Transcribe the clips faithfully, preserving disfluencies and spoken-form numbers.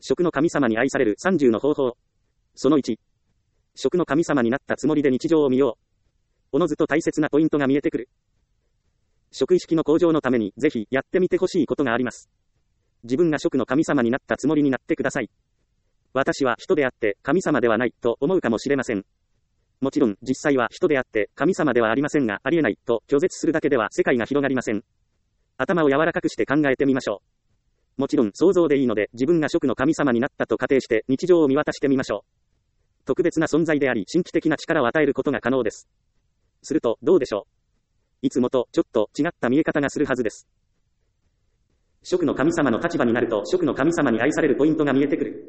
食の神様に愛されるさんじゅうの方法。そのいち。食の神様になったつもりで日常を見よう。おのずと大切なポイントが見えてくる。食意識の向上のためにぜひやってみてほしいことがあります。自分が食の神様になったつもりになってください。私は人であって神様ではないと思うかもしれません。もちろん実際は人であって神様ではありませんが、ありえないと拒絶するだけでは世界が広がりません。頭を柔らかくして考えてみましょう。もちろん想像でいいので、自分が食の神様になったと仮定して日常を見渡してみましょう。特別な存在であり神秘的な力を与えることが可能です。するとどうでしょう。いつもとちょっと違った見え方がするはずです。食の神様の立場になると食の神様に愛されるポイントが見えてくる。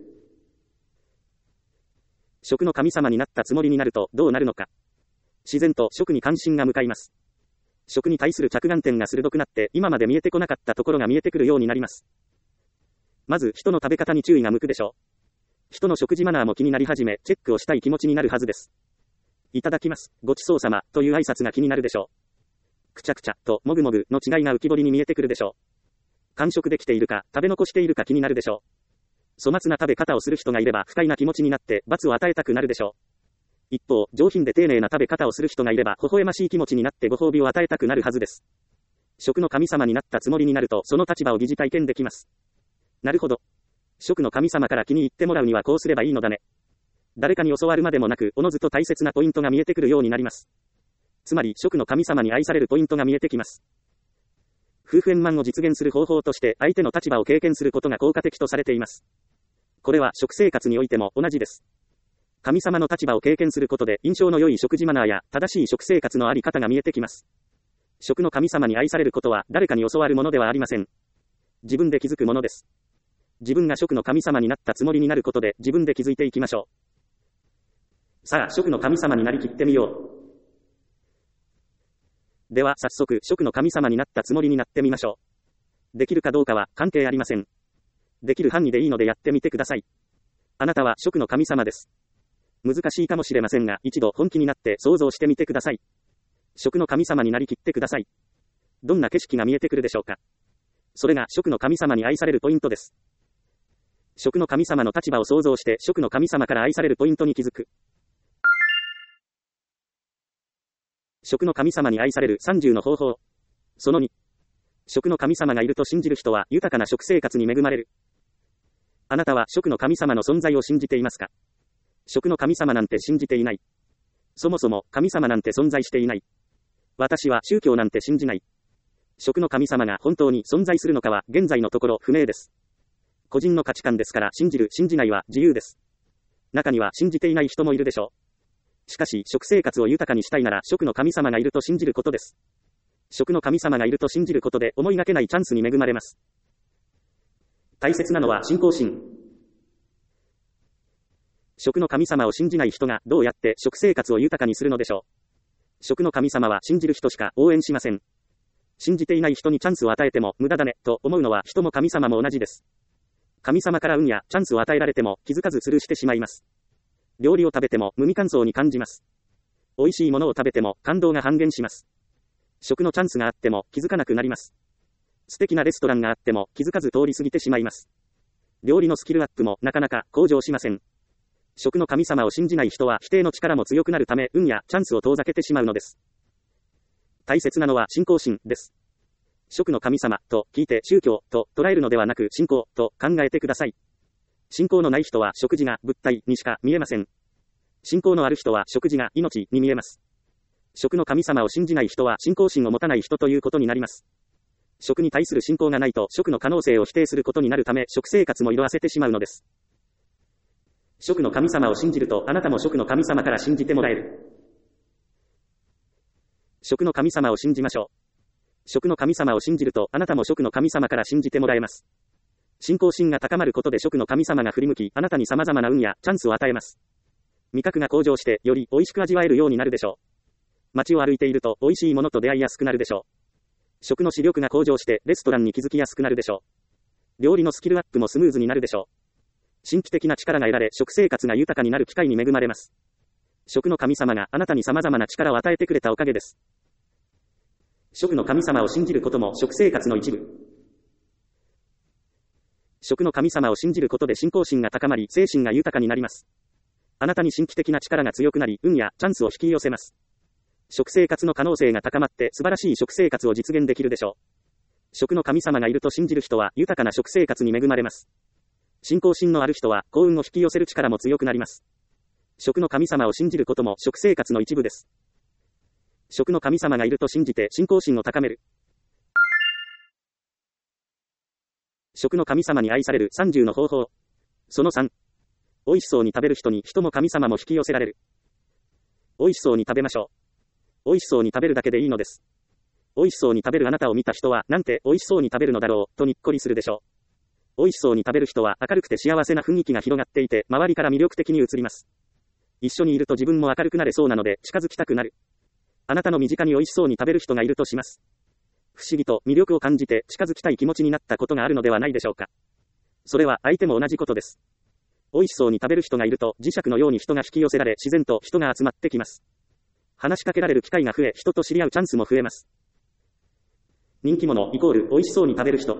食の神様になったつもりになるとどうなるのか。自然と食に関心が向かいます。食に対する着眼点が鋭くなって今まで見えてこなかったところが見えてくるようになります。まず人の食べ方に注意が向くでしょう。人の食事マナーも気になり始め、チェックをしたい気持ちになるはずです。いただきます、ごちそうさまという挨拶が気になるでしょう。くちゃくちゃともぐもぐの違いが浮き彫りに見えてくるでしょう。完食できているか、食べ残しているか気になるでしょう。粗末な食べ方をする人がいれば不快な気持ちになって罰を与えたくなるでしょう。一方、上品で丁寧な食べ方をする人がいれば微笑ましい気持ちになってご褒美を与えたくなるはずです。食の神様になったつもりになるとその立場を疑似体験できます。なるほど。食の神様から気に入ってもらうにはこうすればいいのだね。誰かに教わるまでもなく、おのずと大切なポイントが見えてくるようになります。つまり、食の神様に愛されるポイントが見えてきます。夫婦円満を実現する方法として、相手の立場を経験することが効果的とされています。これは食生活においても同じです。神様の立場を経験することで、印象の良い食事マナーや正しい食生活のあり方が見えてきます。食の神様に愛されることは、誰かに教わるものではありません。自分で気づくものです。自分が食の神様になったつもりになることで自分で気づいていきましょう。さあ、食の神様になりきってみよう。では早速、食の神様になったつもりになってみましょう。できるかどうかは関係ありません。できる範囲でいいのでやってみてください。あなたは食の神様です。難しいかもしれませんが、一度本気になって想像してみてください。食の神様になりきってください。どんな景色が見えてくるでしょうか。それが食の神様に愛されるポイントです。食の神様の立場を想像して食の神様から愛されるポイントに気づく。食の神様に愛されるさんじゅうの方法。そのに。食の神様がいると信じる人は豊かな食生活に恵まれる。あなたは食の神様の存在を信じていますか。食の神様なんて信じていない。そもそも神様なんて存在していない。私は宗教なんて信じない。食の神様が本当に存在するのかは現在のところ不明です。個人の価値観ですから信じる、信じないは自由です。中には信じていない人もいるでしょう。しかし食生活を豊かにしたいなら食の神様がいると信じることです。食の神様がいると信じることで思いがけないチャンスに恵まれます。大切なのは信仰心。食の神様を信じない人がどうやって食生活を豊かにするのでしょう。食の神様は信じる人しか応援しません。信じていない人にチャンスを与えても無駄だねと思うのは人も神様も同じです。神様から運やチャンスを与えられても気づかずスルーしてしまいます。料理を食べても無味乾燥に感じます。美味しいものを食べても感動が半減します。食のチャンスがあっても気づかなくなります。素敵なレストランがあっても気づかず通り過ぎてしまいます。料理のスキルアップもなかなか向上しません。食の神様を信じない人は否定の力も強くなるため運やチャンスを遠ざけてしまうのです。大切なのは信仰心です。食の神様と聞いて宗教と捉えるのではなく信仰と考えてください。信仰のない人は食事が物体にしか見えません。信仰のある人は食事が命に見えます。食の神様を信じない人は信仰心を持たない人ということになります。食に対する信仰がないと食の可能性を否定することになるため食生活も色あせてしまうのです。食の神様を信じるとあなたも食の神様から信じてもらえる。食の神様を信じましょう。食の神様を信じるとあなたも食の神様から信じてもらえます。信仰心が高まることで食の神様が振り向きあなたに様々な運やチャンスを与えます。味覚が向上してより美味しく味わえるようになるでしょう。街を歩いていると美味しいものと出会いやすくなるでしょう。食の視力が向上してレストランに気づきやすくなるでしょう。料理のスキルアップもスムーズになるでしょう。神秘的な力が得られ食生活が豊かになる機会に恵まれます。食の神様があなたに様々な力を与えてくれたおかげです。食の神様を信じることも食生活の一部。 食の神様を信じることで信仰心が高まり、精神が豊かになります。あなたに神秘的な力が強くなり、運やチャンスを引き寄せます。食生活の可能性が高まって素晴らしい食生活を実現できるでしょう。食の神様がいると信じる人は豊かな食生活に恵まれます。信仰心のある人は幸運を引き寄せる力も強くなります。食の神様を信じることも食生活の一部です。食の神様がいると信じて信仰心を高める。食の神様に愛されるさんじゅうの方法。そのさん。美味しそうに食べる人に人も神様も引き寄せられる。美味しそうに食べましょう。美味しそうに食べるだけでいいのです。美味しそうに食べるあなたを見た人は、なんて美味しそうに食べるのだろう、とにっこりするでしょう。美味しそうに食べる人は明るくて幸せな雰囲気が広がっていて、周りから魅力的に映ります。一緒にいると自分も明るくなれそうなので、近づきたくなる。あなたの身近に美味しそうに食べる人がいるとします。不思議と魅力を感じて近づきたい気持ちになったことがあるのではないでしょうか。それは相手も同じことです。美味しそうに食べる人がいると磁石のように人が引き寄せられ自然と人が集まってきます。話しかけられる機会が増え人と知り合うチャンスも増えます。人気者イコール美味しそうに食べる人。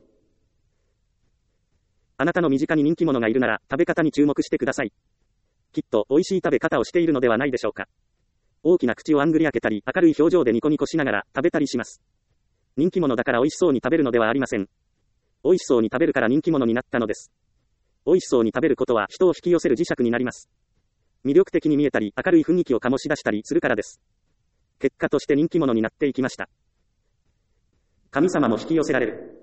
あなたの身近に人気者がいるなら食べ方に注目してください。きっと美味しい食べ方をしているのではないでしょうか。大きな口をあんぐり開けたり明るい表情でニコニコしながら食べたりします。人気者だから美味しそうに食べるのではありません。美味しそうに食べるから人気者になったのです。美味しそうに食べることは人を引き寄せる磁石になります。魅力的に見えたり明るい雰囲気を醸し出したりするからです。結果として人気者になっていきました。神様も引き寄せられる。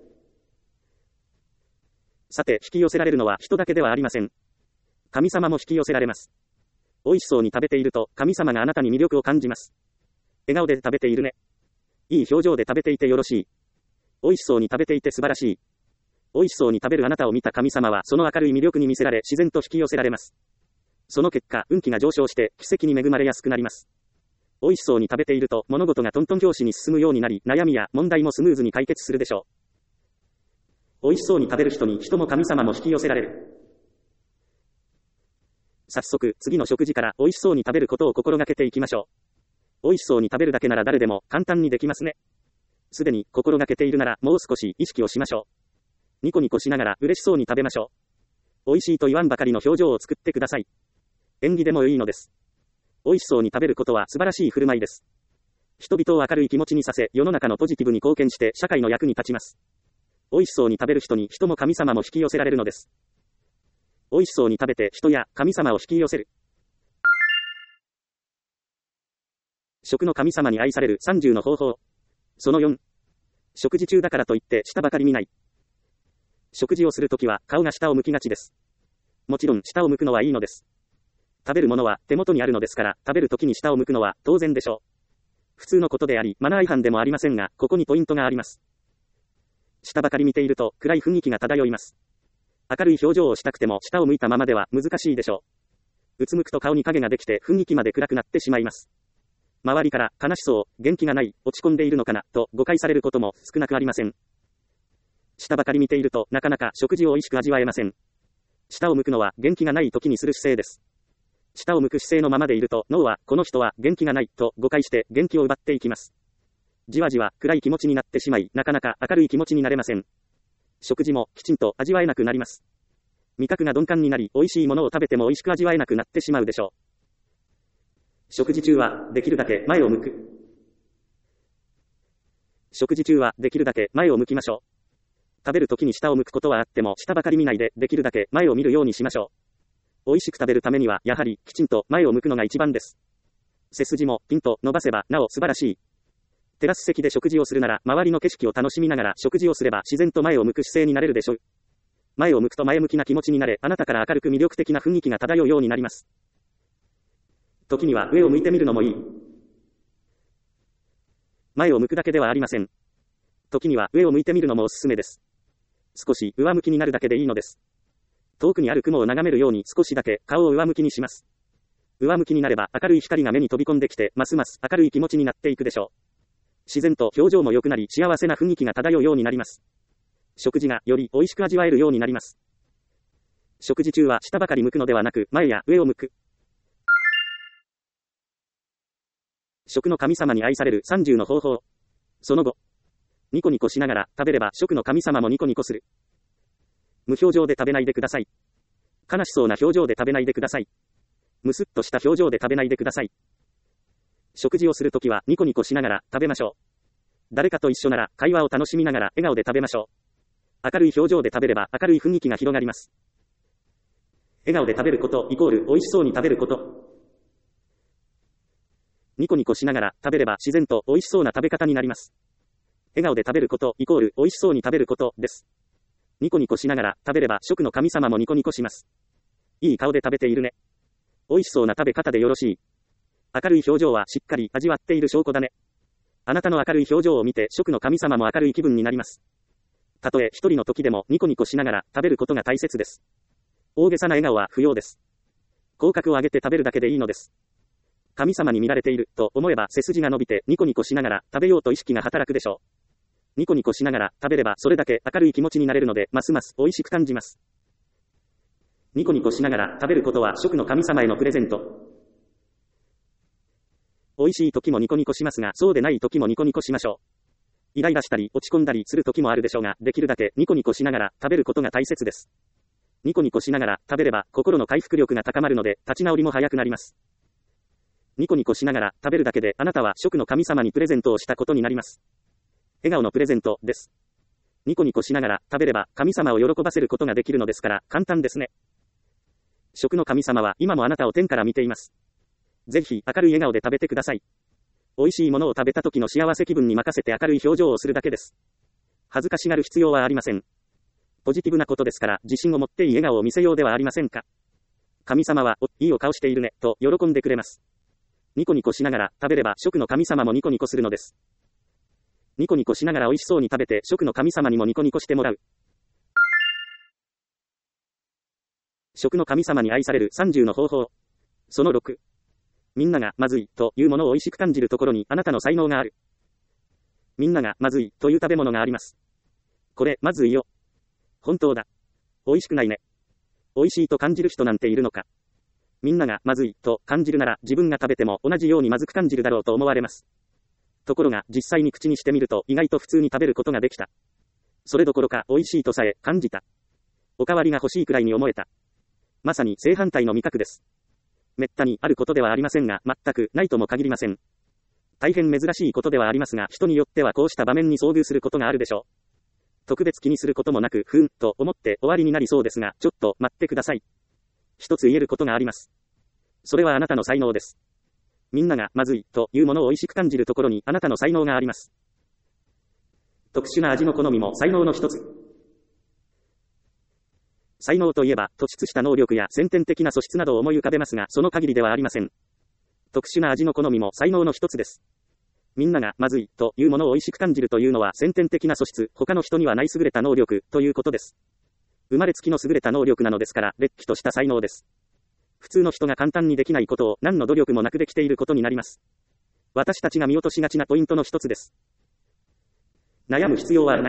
さて、引き寄せられるのは人だけではありません。神様も引き寄せられます。美味しそうに食べていると神様があなたに魅力を感じます。笑顔で食べているね。いい表情で食べていてよろしい。美味しそうに食べていて素晴らしい。美味しそうに食べるあなたを見た神様はその明るい魅力に魅せられ自然と引き寄せられます。その結果、運気が上昇して奇跡に恵まれやすくなります。美味しそうに食べていると物事がトントン拍子に進むようになり、悩みや問題もスムーズに解決するでしょう。美味しそうに食べる人に人も神様も引き寄せられる。早速、次の食事から美味しそうに食べることを心がけていきましょう。美味しそうに食べるだけなら誰でも簡単にできますね。すでに心がけているならもう少し意識をしましょう。ニコニコしながら嬉しそうに食べましょう。美味しいと言わんばかりの表情を作ってください。縁起でもいいのです。美味しそうに食べることは素晴らしい振る舞いです。人々を明るい気持ちにさせ、世の中のポジティブに貢献して社会の役に立ちます。美味しそうに食べる人に人も神様も引き寄せられるのです。美味しそうに食べて人や神様を引き寄せる。食の神様に愛されるさんじゅうの方法。そのよん。食事中だからといって下ばかり見ない。食事をするときは顔が下を向きがちです。もちろん下を向くのはいいのです。食べるものは手元にあるのですから、食べるときに下を向くのは当然でしょう。普通のことであり、マナー違反でもありませんが、ここにポイントがあります。下ばかり見ていると暗い雰囲気が漂います。明るい表情をしたくても下を向いたままでは難しいでしょう。うつむくと顔に影ができて雰囲気まで暗くなってしまいます。周りから悲しそう、元気がない、落ち込んでいるのかな、と誤解されることも少なくありません。下ばかり見ているとなかなか食事を美味しく味わえません。下を向くのは元気がない時にする姿勢です。下を向く姿勢のままでいると脳はこの人は元気がないと誤解して元気を奪っていきます。じわじわ暗い気持ちになってしまい、なかなか明るい気持ちになれません。食事もきちんと味わえなくなります。味覚が鈍感になり、美味しいものを食べても美味しく味わえなくなってしまうでしょう。食事中はできるだけ前を向く。食事中はできるだけ前を向きましょう。食べるときに下を向くことはあっても下ばかり見ないでできるだけ前を見るようにしましょう。美味しく食べるためにはやはりきちんと前を向くのが一番です。背筋もピンと伸ばせばなお素晴らしい。テラス席で食事をするなら周りの景色を楽しみながら食事をすれば自然と前を向く姿勢になれるでしょう。前を向くと前向きな気持ちになれ、あなたから明るく魅力的な雰囲気が漂うようになります。時には上を向いてみるのもいい。前を向くだけではありません。時には上を向いてみるのもおすすめです。少し上向きになるだけでいいのです。遠くにある雲を眺めるように少しだけ顔を上向きにします。上向きになれば明るい光が目に飛び込んできて、ますます明るい気持ちになっていくでしょう。自然と表情も良くなり、幸せな雰囲気が漂うようになります。食事がより美味しく味わえるようになります。食事中は下ばかり向くのではなく、前や上を向く。食の神様に愛されるさんじゅうの方法。その後、ニコニコしながら食べれば食の神様もニコニコする。 無表情で食べないでください。悲しそうな表情で食べないでください。むすっとした表情で食べないでください。食事をするときはニコニコしながら食べましょう。誰かと一緒なら会話を楽しみながら笑顔で食べましょう。明るい表情で食べれば明るい雰囲気が広がります。笑顔で食べることイコール美味しそうに食べること。ニコニコしながら食べれば自然と美味しそうな食べ方になります。笑顔で食べることイコール美味しそうに食べることです。ニコニコしながら食べれば食の神様もニコニコします。いい顔で食べているね。美味しそうな食べ方でよろしい。明るい表情はしっかり味わっている証拠だね。あなたの明るい表情を見て食の神様も明るい気分になります。たとえ一人の時でもニコニコしながら食べることが大切です。大げさな笑顔は不要です。口角を上げて食べるだけでいいのです。神様に見られていると思えば背筋が伸びてニコニコしながら食べようと意識が働くでしょう。ニコニコしながら食べればそれだけ明るい気持ちになれるのでますます美味しく感じます。ニコニコしながら食べることは食の神様へのプレゼント。美味しい時もニコニコしますが、そうでない時もニコニコしましょう。イライラしたり落ち込んだりする時もあるでしょうが、できるだけニコニコしながら食べることが大切です。ニコニコしながら食べれば心の回復力が高まるので立ち直りも早くなります。ニコニコしながら食べるだけであなたは食の神様にプレゼントをしたことになります。笑顔のプレゼントです。ニコニコしながら食べれば神様を喜ばせることができるのですから簡単ですね。食の神様は今もあなたを天から見ています。ぜひ明るい笑顔で食べてください。美味しいものを食べた時の幸せ気分に任せて明るい表情をするだけです。恥ずかしがる必要はありません。ポジティブなことですから自信を持っていい笑顔を見せようではありませんか。神様は、お、いいお顔しているね、と喜んでくれます。ニコニコしながら食べれば食の神様もニコニコするのです。ニコニコしながら美味しそうに食べて食の神様にもニコニコしてもらう。食の神様に愛されるさんじゅうの方法。そのろく。みんながまずいというものを美味しく感じるところにあなたの才能がある。みんながまずいという食べ物があります。これまずいよ。本当だ。美味しくないね。美味しいと感じる人なんているのか。みんながまずいと感じるなら自分が食べても同じようにまずく感じるだろうと思われます。ところが実際に口にしてみると意外と普通に食べることができた。それどころか美味しいとさえ感じた。おかわりが欲しいくらいに思えた。まさに正反対の味覚です。めったにあることではありませんが、全くないとも限りません。大変珍しいことではありますが、人によってはこうした場面に遭遇することがあるでしょう。特別気にすることもなく、ふーん、と思って終わりになりそうですが、ちょっと待ってください。一つ言えることがあります。それはあなたの才能です。みんながまずいというものを美味しく感じるところにあなたの才能があります。特殊な味の好みも才能の一つ。才能といえば、突出した能力や先天的な素質などを思い浮かべますが、その限りではありません。特殊な味の好みも才能の一つです。みんながまずいというものを美味しく感じるというのは先天的な素質、他の人にはない優れた能力ということです。生まれつきの優れた能力なのですから、れっきとした才能です。普通の人が簡単にできないことを何の努力もなくできていることになります。私たちが見落としがちなポイントの一つです。悩む必要はない。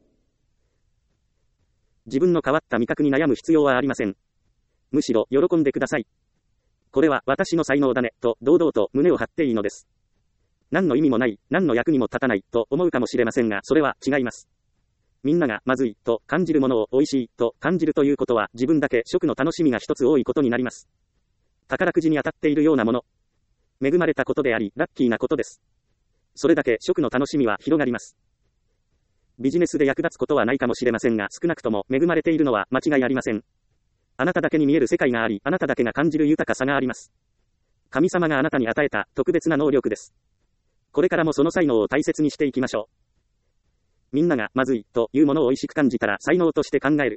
自分の変わった味覚に悩む必要はありません。むしろ喜んでください。これは私の才能だね、と堂々と胸を張っていいのです。何の意味もない、何の役にも立たない、と思うかもしれませんが、それは違います。みんながまずい、と感じるものを美味しい、と感じるということは、自分だけ食の楽しみが一つ多いことになります。宝くじに当たっているようなもの。恵まれたことであり、ラッキーなことです。それだけ食の楽しみは広がります。ビジネスで役立つことはないかもしれませんが、少なくとも恵まれているのは間違いありません。あなただけに見える世界があり、あなただけが感じる豊かさがあります。神様があなたに与えた特別な能力です。これからもその才能を大切にしていきましょう。みんながまずいというものを美味しく感じたら才能として考える。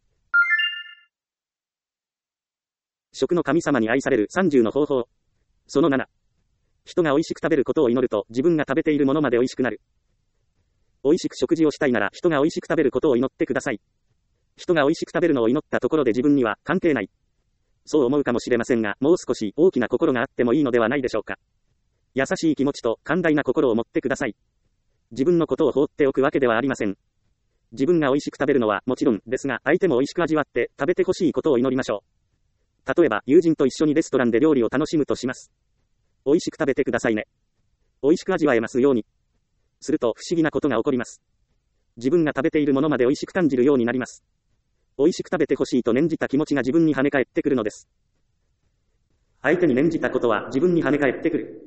食の神様に愛されるさんじゅうの方法。そのなな。人が美味しく食べることを祈ると自分が食べているものまで美味しくなる。美味しく食事をしたいなら人が美味しく食べることを祈ってください。人が美味しく食べるのを祈ったところで自分には関係ない。そう思うかもしれませんが、もう少し大きな心があってもいいのではないでしょうか。優しい気持ちと寛大な心を持ってください。自分のことを放っておくわけではありません。自分が美味しく食べるのはもちろんですが、相手も美味しく味わって食べてほしいことを祈りましょう。例えば、友人と一緒にレストランで料理を楽しむとします。美味しく食べてくださいね。美味しく味わえますように。すると不思議なことが起こります。自分が食べているものまで美味しく感じるようになります。 美味しく食べてほしいと念じた気持ちが自分に跳ね返ってくるのです。相手に念じたことは自分に跳ね返ってくる。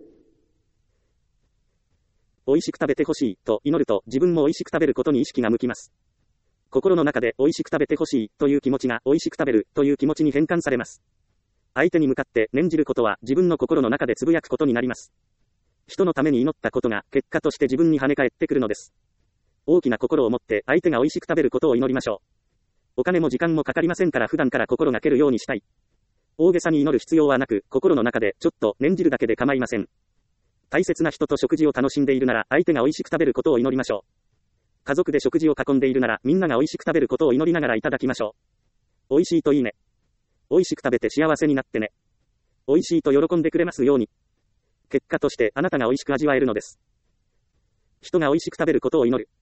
美味しく食べてほしいと祈ると自分も美味しく食べることに意識が向きます。心の中で美味しく食べてほしいという気持ちが美味しく食べるという気持ちに変換されます。相手に向かって念じることは自分の心の中でつぶやくことになります。人のために祈ったことが結果として自分に跳ね返ってくるのです。大きな心を持って相手が美味しく食べることを祈りましょう。お金も時間もかかりませんから普段から心がけるようにしたい。大げさに祈る必要はなく、心の中でちょっと念じるだけで構いません。大切な人と食事を楽しんでいるなら相手が美味しく食べることを祈りましょう。家族で食事を囲んでいるならみんなが美味しく食べることを祈りながらいただきましょう。美味しいといいね。美味しく食べて幸せになってね。美味しいと喜んでくれますように。結果としてあなたが美味しく味わえるのです。人が美味しく食べることを祈る。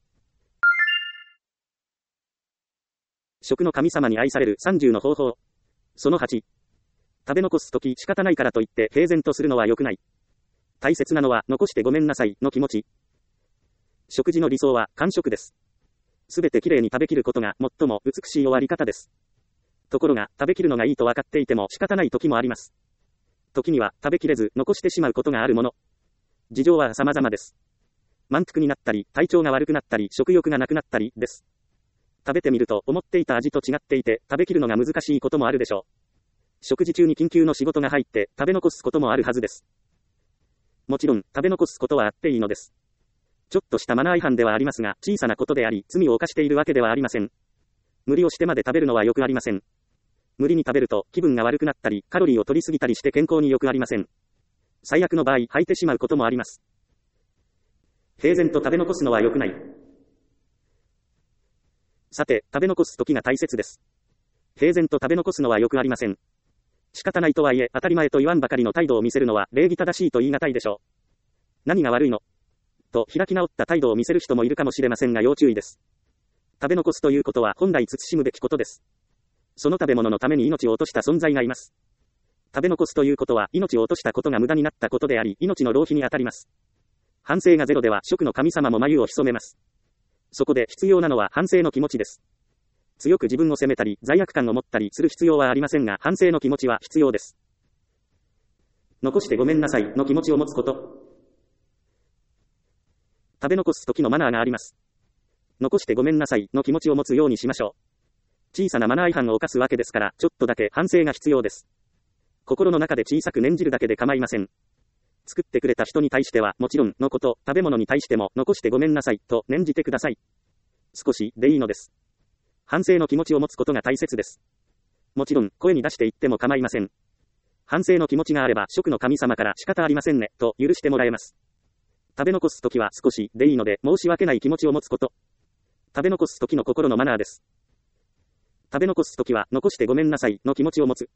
食の神様に愛されるさんじゅうの方法。そのはち。食べ残すとき仕方ないからといって平然とするのは良くない。大切なのは残してごめんなさいの気持ち。食事の理想は完食です。すべてきれいに食べきることが最も美しい終わり方です。ところが食べきるのがいいと分かっていても仕方ない時もあります。時には食べきれず残してしまうことがあるもの。事情は様々です。満腹になったり、体調が悪くなったり、食欲がなくなったりです。食べてみると思っていた味と違っていて食べきるのが難しいこともあるでしょう。食事中に緊急の仕事が入って食べ残すこともあるはずです。もちろん食べ残すことはあっていいのです。ちょっとしたマナー違反ではありますが、小さなことであり、罪を犯しているわけではありません。無理をしてまで食べるのはよくありません。無理に食べると気分が悪くなったり、カロリーを取りすぎたりして健康によくありません。最悪の場合、吐いてしまうこともあります。平然と食べ残すのは良くない。さて、食べ残す時が大切です。平然と食べ残すのはよくありません。仕方ないとはいえ、当たり前と言わんばかりの態度を見せるのは礼儀正しいと言い難いでしょう。何が悪いのと開き直った態度を見せる人もいるかもしれませんが要注意です。食べ残すということは本来慎むべきことです。その食べ物のために命を落とした存在がいます。食べ残すということは命を落としたことが無駄になったことであり、命の浪費に当たります。反省がゼロでは食の神様も眉を潜めます。そこで必要なのは反省の気持ちです。強く自分を責めたり、罪悪感を持ったりする必要はありませんが、反省の気持ちは必要です。残してごめんなさいの気持ちを持つこと。食べ残す時のマナーがあります。残してごめんなさいの気持ちを持つようにしましょう。小さなマナー違反を犯すわけですから、ちょっとだけ反省が必要です。心の中で小さく念じるだけで構いません。作ってくれた人に対してはもちろんのこと、食べ物に対しても残してごめんなさいと念じてください。少しでいいのです。反省の気持ちを持つことが大切です。もちろん声に出して言っても構いません。反省の気持ちがあれば食の神様から仕方ありませんねと許してもらえます。食べ残すときは少しでいいので申し訳ない気持ちを持つこと。食べ残すときの心のマナーです。食べ残すときは残してごめんなさいの気持ちを持つ。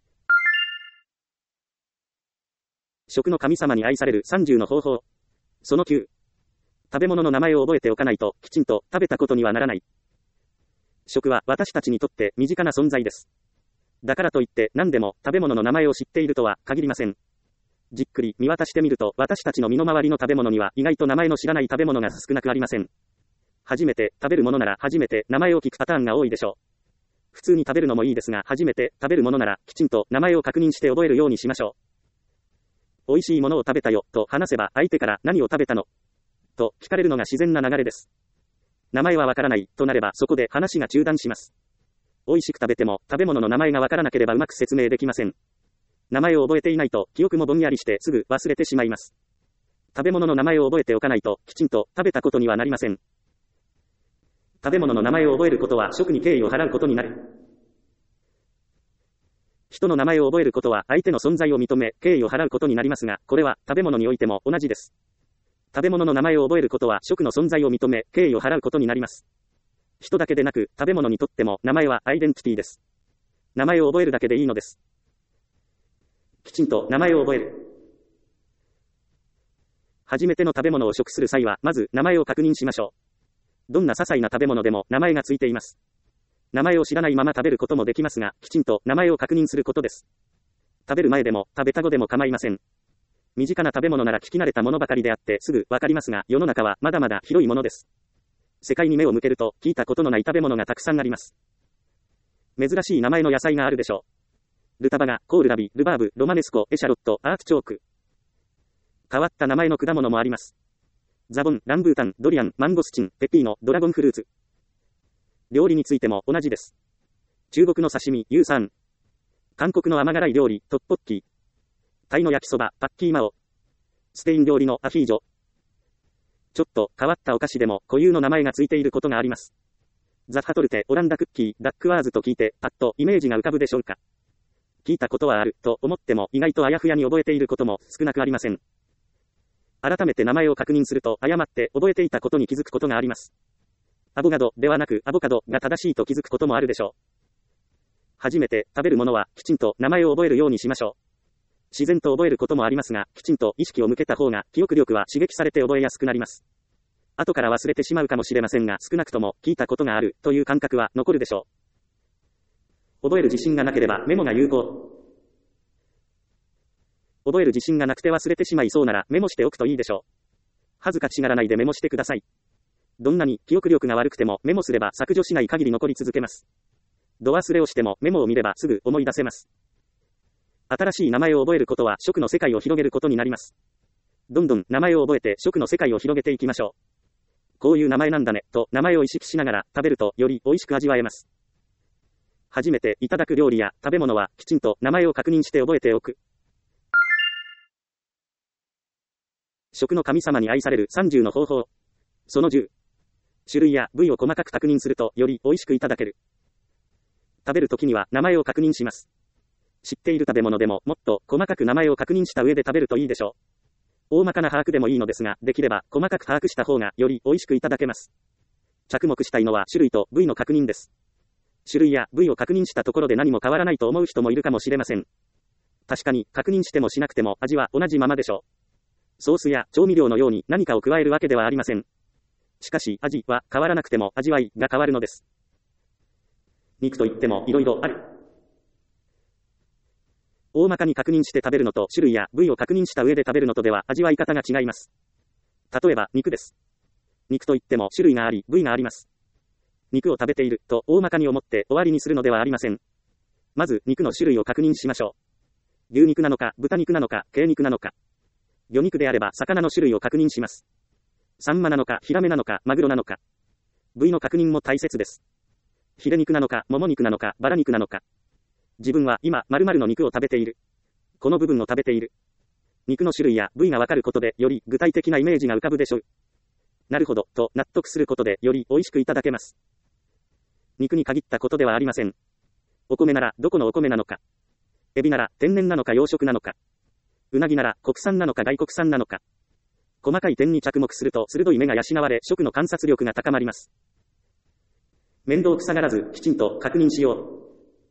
食の神様に愛されるさんじゅうの方法。そのきゅう。食べ物の名前を覚えておかないときちんと食べたことにはならない。食は私たちにとって身近な存在です。だからといって何でも食べ物の名前を知っているとは限りません。じっくり見渡してみると私たちの身の回りの食べ物には意外と名前の知らない食べ物が少なくありません。初めて食べるものなら初めて名前を聞くパターンが多いでしょう。普通に食べるのもいいですが初めて食べるものならきちんと名前を確認して覚えるようにしましょう。美味しいものを食べたよと話せば相手から何を食べたのと聞かれるのが自然な流れです。名前はわからないとなればそこで話が中断します。美味しく食べても食べ物の名前がわからなければうまく説明できません。名前を覚えていないと記憶もぼんやりしてすぐ忘れてしまいます。食べ物の名前を覚えておかないときちんと食べたことにはなりません。食べ物の名前を覚えることは食に敬意を払うことになる。人の名前を覚えることは相手の存在を認め敬意を払うことになりますが、これは食べ物においても同じです。食べ物の名前を覚えることは食の存在を認め敬意を払うことになります。人だけでなく食べ物にとっても名前はアイデンティティです。名前を覚えるだけでいいのです。きちんと名前を覚える。初めての食べ物を食する際はまず名前を確認しましょう。どんな些細な食べ物でも名前がついています。名前を知らないまま食べることもできますが、きちんと名前を確認することです。食べる前でも食べた後でも構いません。身近な食べ物なら聞き慣れたものばかりであってすぐわかりますが、世の中はまだまだ広いものです。世界に目を向けると聞いたことのない食べ物がたくさんあります。 珍しい名前の野菜があるでしょう。ルタバガ、コールラビ、ルバーブ、ロマネスコ、エシャロット、アーティチョーク。変わった名前の果物もあります。ザボン、ランブータン、ドリアン、マンゴスチン、ペピーノ、ドラゴンフルーツ。料理についても同じです。中国の刺身、ユーサン。韓国の甘辛い料理、トッポッキー。タイの焼きそば、パッキーマオ。スペイン料理のアヒージョ。ちょっと変わったお菓子でも固有の名前がついていることがあります。ザッハトルテ、オランダクッキー、ダックワーズと聞いて、パッとイメージが浮かぶでしょうか。聞いたことはあると思っても意外とあやふやに覚えていることも少なくありません。改めて名前を確認すると誤って覚えていたことに気づくことがあります。アボガドではなくアボカドが正しいと気づくこともあるでしょう。初めて食べるものはきちんと名前を覚えるようにしましょう。自然と覚えることもありますが、きちんと意識を向けた方が記憶力は刺激されて覚えやすくなります。後から忘れてしまうかもしれませんが、少なくとも聞いたことがあるという感覚は残るでしょう。覚える自信がなければメモが有効。覚える自信がなくて忘れてしまいそうならメモしておくといいでしょう。恥ずかしがらないでメモしてください。どんなに記憶力が悪くてもメモすれば削除しない限り残り続けます。度忘れをしてもメモを見ればすぐ思い出せます。新しい名前を覚えることは食の世界を広げることになります。どんどん名前を覚えて食の世界を広げていきましょう。こういう名前なんだねと名前を意識しながら食べるとより美味しく味わえます。初めていただく料理や食べ物はきちんと名前を確認して覚えておく。食の神様に愛されるさんじゅうの方法。そのじゅう。種類や部位を細かく確認するとより美味しくいただける。食べるときには名前を確認します。知っている食べ物でももっと細かく名前を確認した上で食べるといいでしょう。大まかな把握でもいいのですが、できれば細かく把握した方がより美味しくいただけます。着目したいのは種類と部位の確認です。種類や部位を確認したところで何も変わらないと思う人もいるかもしれません。確かに確認してもしなくても味は同じままでしょう。ソースや調味料のように何かを加えるわけではありません。しかし味は変わらなくても味わいが変わるのです。肉といっても色々ある。大まかに確認して食べるのと種類や部位を確認した上で食べるのとでは味わい方が違います。例えば肉です。肉といっても種類があり部位があります。肉を食べていると大まかに思って終わりにするのではありません。まず肉の種類を確認しましょう。牛肉なのか豚肉なのか鶏肉なのか。魚肉であれば魚の種類を確認します。サンマなのかヒラメなのかマグロなのか。部位の確認も大切です。ヒレ肉なのかもも肉なのかバラ肉なのか。自分は今〇〇の肉を食べている。この部分を食べている。肉の種類や部位がわかることでより具体的なイメージが浮かぶでしょう。なるほどと納得することでより美味しくいただけます。肉に限ったことではありません。お米ならどこのお米なのか。エビなら天然なのか養殖なのか。うなぎなら国産なのか外国産なのか。細かい点に着目すると鋭い目が養われ食の観察力が高まります。面倒くさがらずきちんと確認しよう。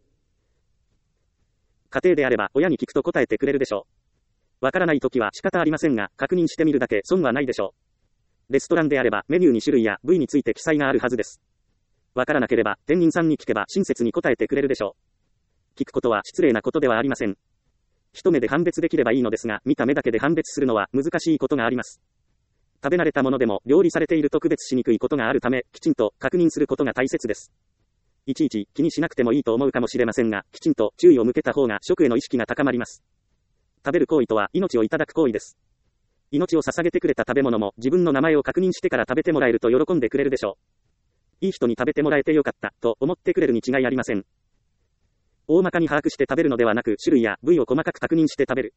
家庭であれば親に聞くと答えてくれるでしょう。わからないときは仕方ありませんが確認してみるだけ損はないでしょう。レストランであればメニューに種類や部位について記載があるはずです。わからなければ店員さんに聞けば親切に答えてくれるでしょう。聞くことは失礼なことではありません。一目で判別できればいいのですが、見た目だけで判別するのは難しいことがあります。食べ慣れたものでも料理されていると区別しにくいことがあるため、きちんと確認することが大切です。いちいち気にしなくてもいいと思うかもしれませんが、きちんと注意を向けた方が食への意識が高まります。食べる行為とは命をいただく行為です。命を捧げてくれた食べ物も自分の名前を確認してから食べてもらえると喜んでくれるでしょう。いい人に食べてもらえてよかったと思ってくれるに違いありません。大まかに把握して食べるのではなく、種類や部位を細かく確認して食べる。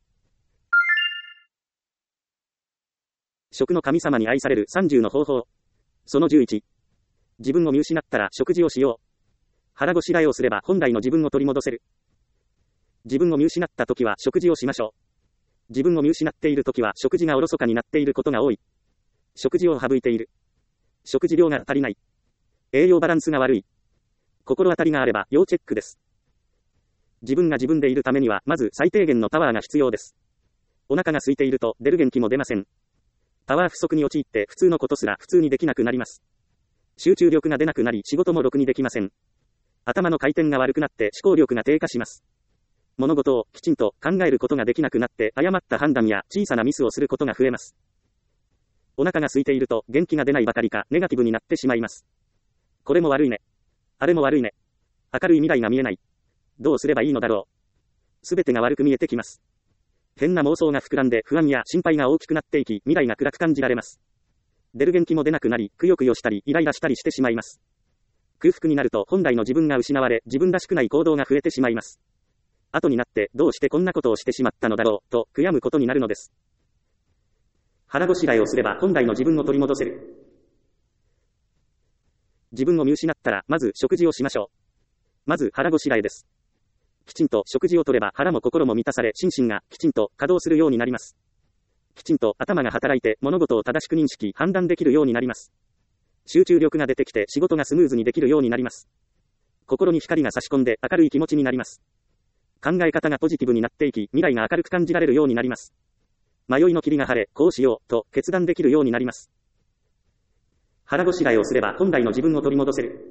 食の神様に愛されるさんじゅうの方法。そのじゅういち。自分を見失ったら食事をしよう。腹ごしらえをすれば本来の自分を取り戻せる。自分を見失った時は食事をしましょう。自分を見失っている時は食事がおろそかになっていることが多い。食事を省いている。食事量が足りない。栄養バランスが悪い。心当たりがあれば要チェックです。自分が自分でいるためにはまず最低限のパワーが必要です。お腹が空いていると出る元気も出ません。パワー不足に陥って普通のことすら普通にできなくなります。集中力が出なくなり仕事もろくにできません。頭の回転が悪くなって思考力が低下します。物事をきちんと考えることができなくなって誤った判断や小さなミスをすることが増えます。お腹が空いていると元気が出ないばかりかネガティブになってしまいます。これも悪いね。あれも悪いね。 明るい未来が見えない。どうすればいいのだろう。すべてが悪く見えてきます。変な妄想が膨らんで不安や心配が大きくなっていき、未来が暗く感じられます。出る元気も出なくなり、くよくよしたり、イライラしたりしてしまいます。空腹になると本来の自分が失われ、自分らしくない行動が増えてしまいます。後になって、どうしてこんなことをしてしまったのだろう、と悔やむことになるのです。腹ごしらえをすれば本来の自分を取り戻せる。自分を見失ったら、まず食事をしましょう。まず腹ごしらえです。きちんと食事をとれば腹も心も満たされ、心身がきちんと稼働するようになります。きちんと頭が働いて物事を正しく認識、判断できるようになります。集中力が出てきて仕事がスムーズにできるようになります。心に光が差し込んで明るい気持ちになります。考え方がポジティブになっていき、未来が明るく感じられるようになります。迷いの霧が晴れ、こうしよう、と決断できるようになります。腹ごしらえをすれば本来の自分を取り戻せる。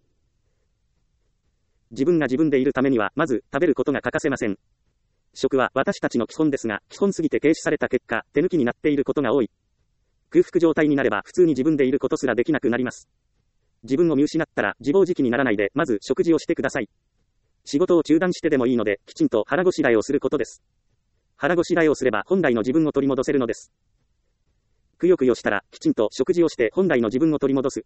自分が自分でいるためには、まず食べることが欠かせません。食は私たちの基本ですが、基本すぎて軽視された結果、手抜きになっていることが多い。空腹状態になれば普通に自分でいることすらできなくなります。自分を見失ったら自暴自棄にならないで、まず食事をしてください。仕事を中断してでもいいので、きちんと腹ごしらえをすることです。腹ごしらえをすれば本来の自分を取り戻せるのです。くよくよしたら、きちんと食事をして本来の自分を取り戻す。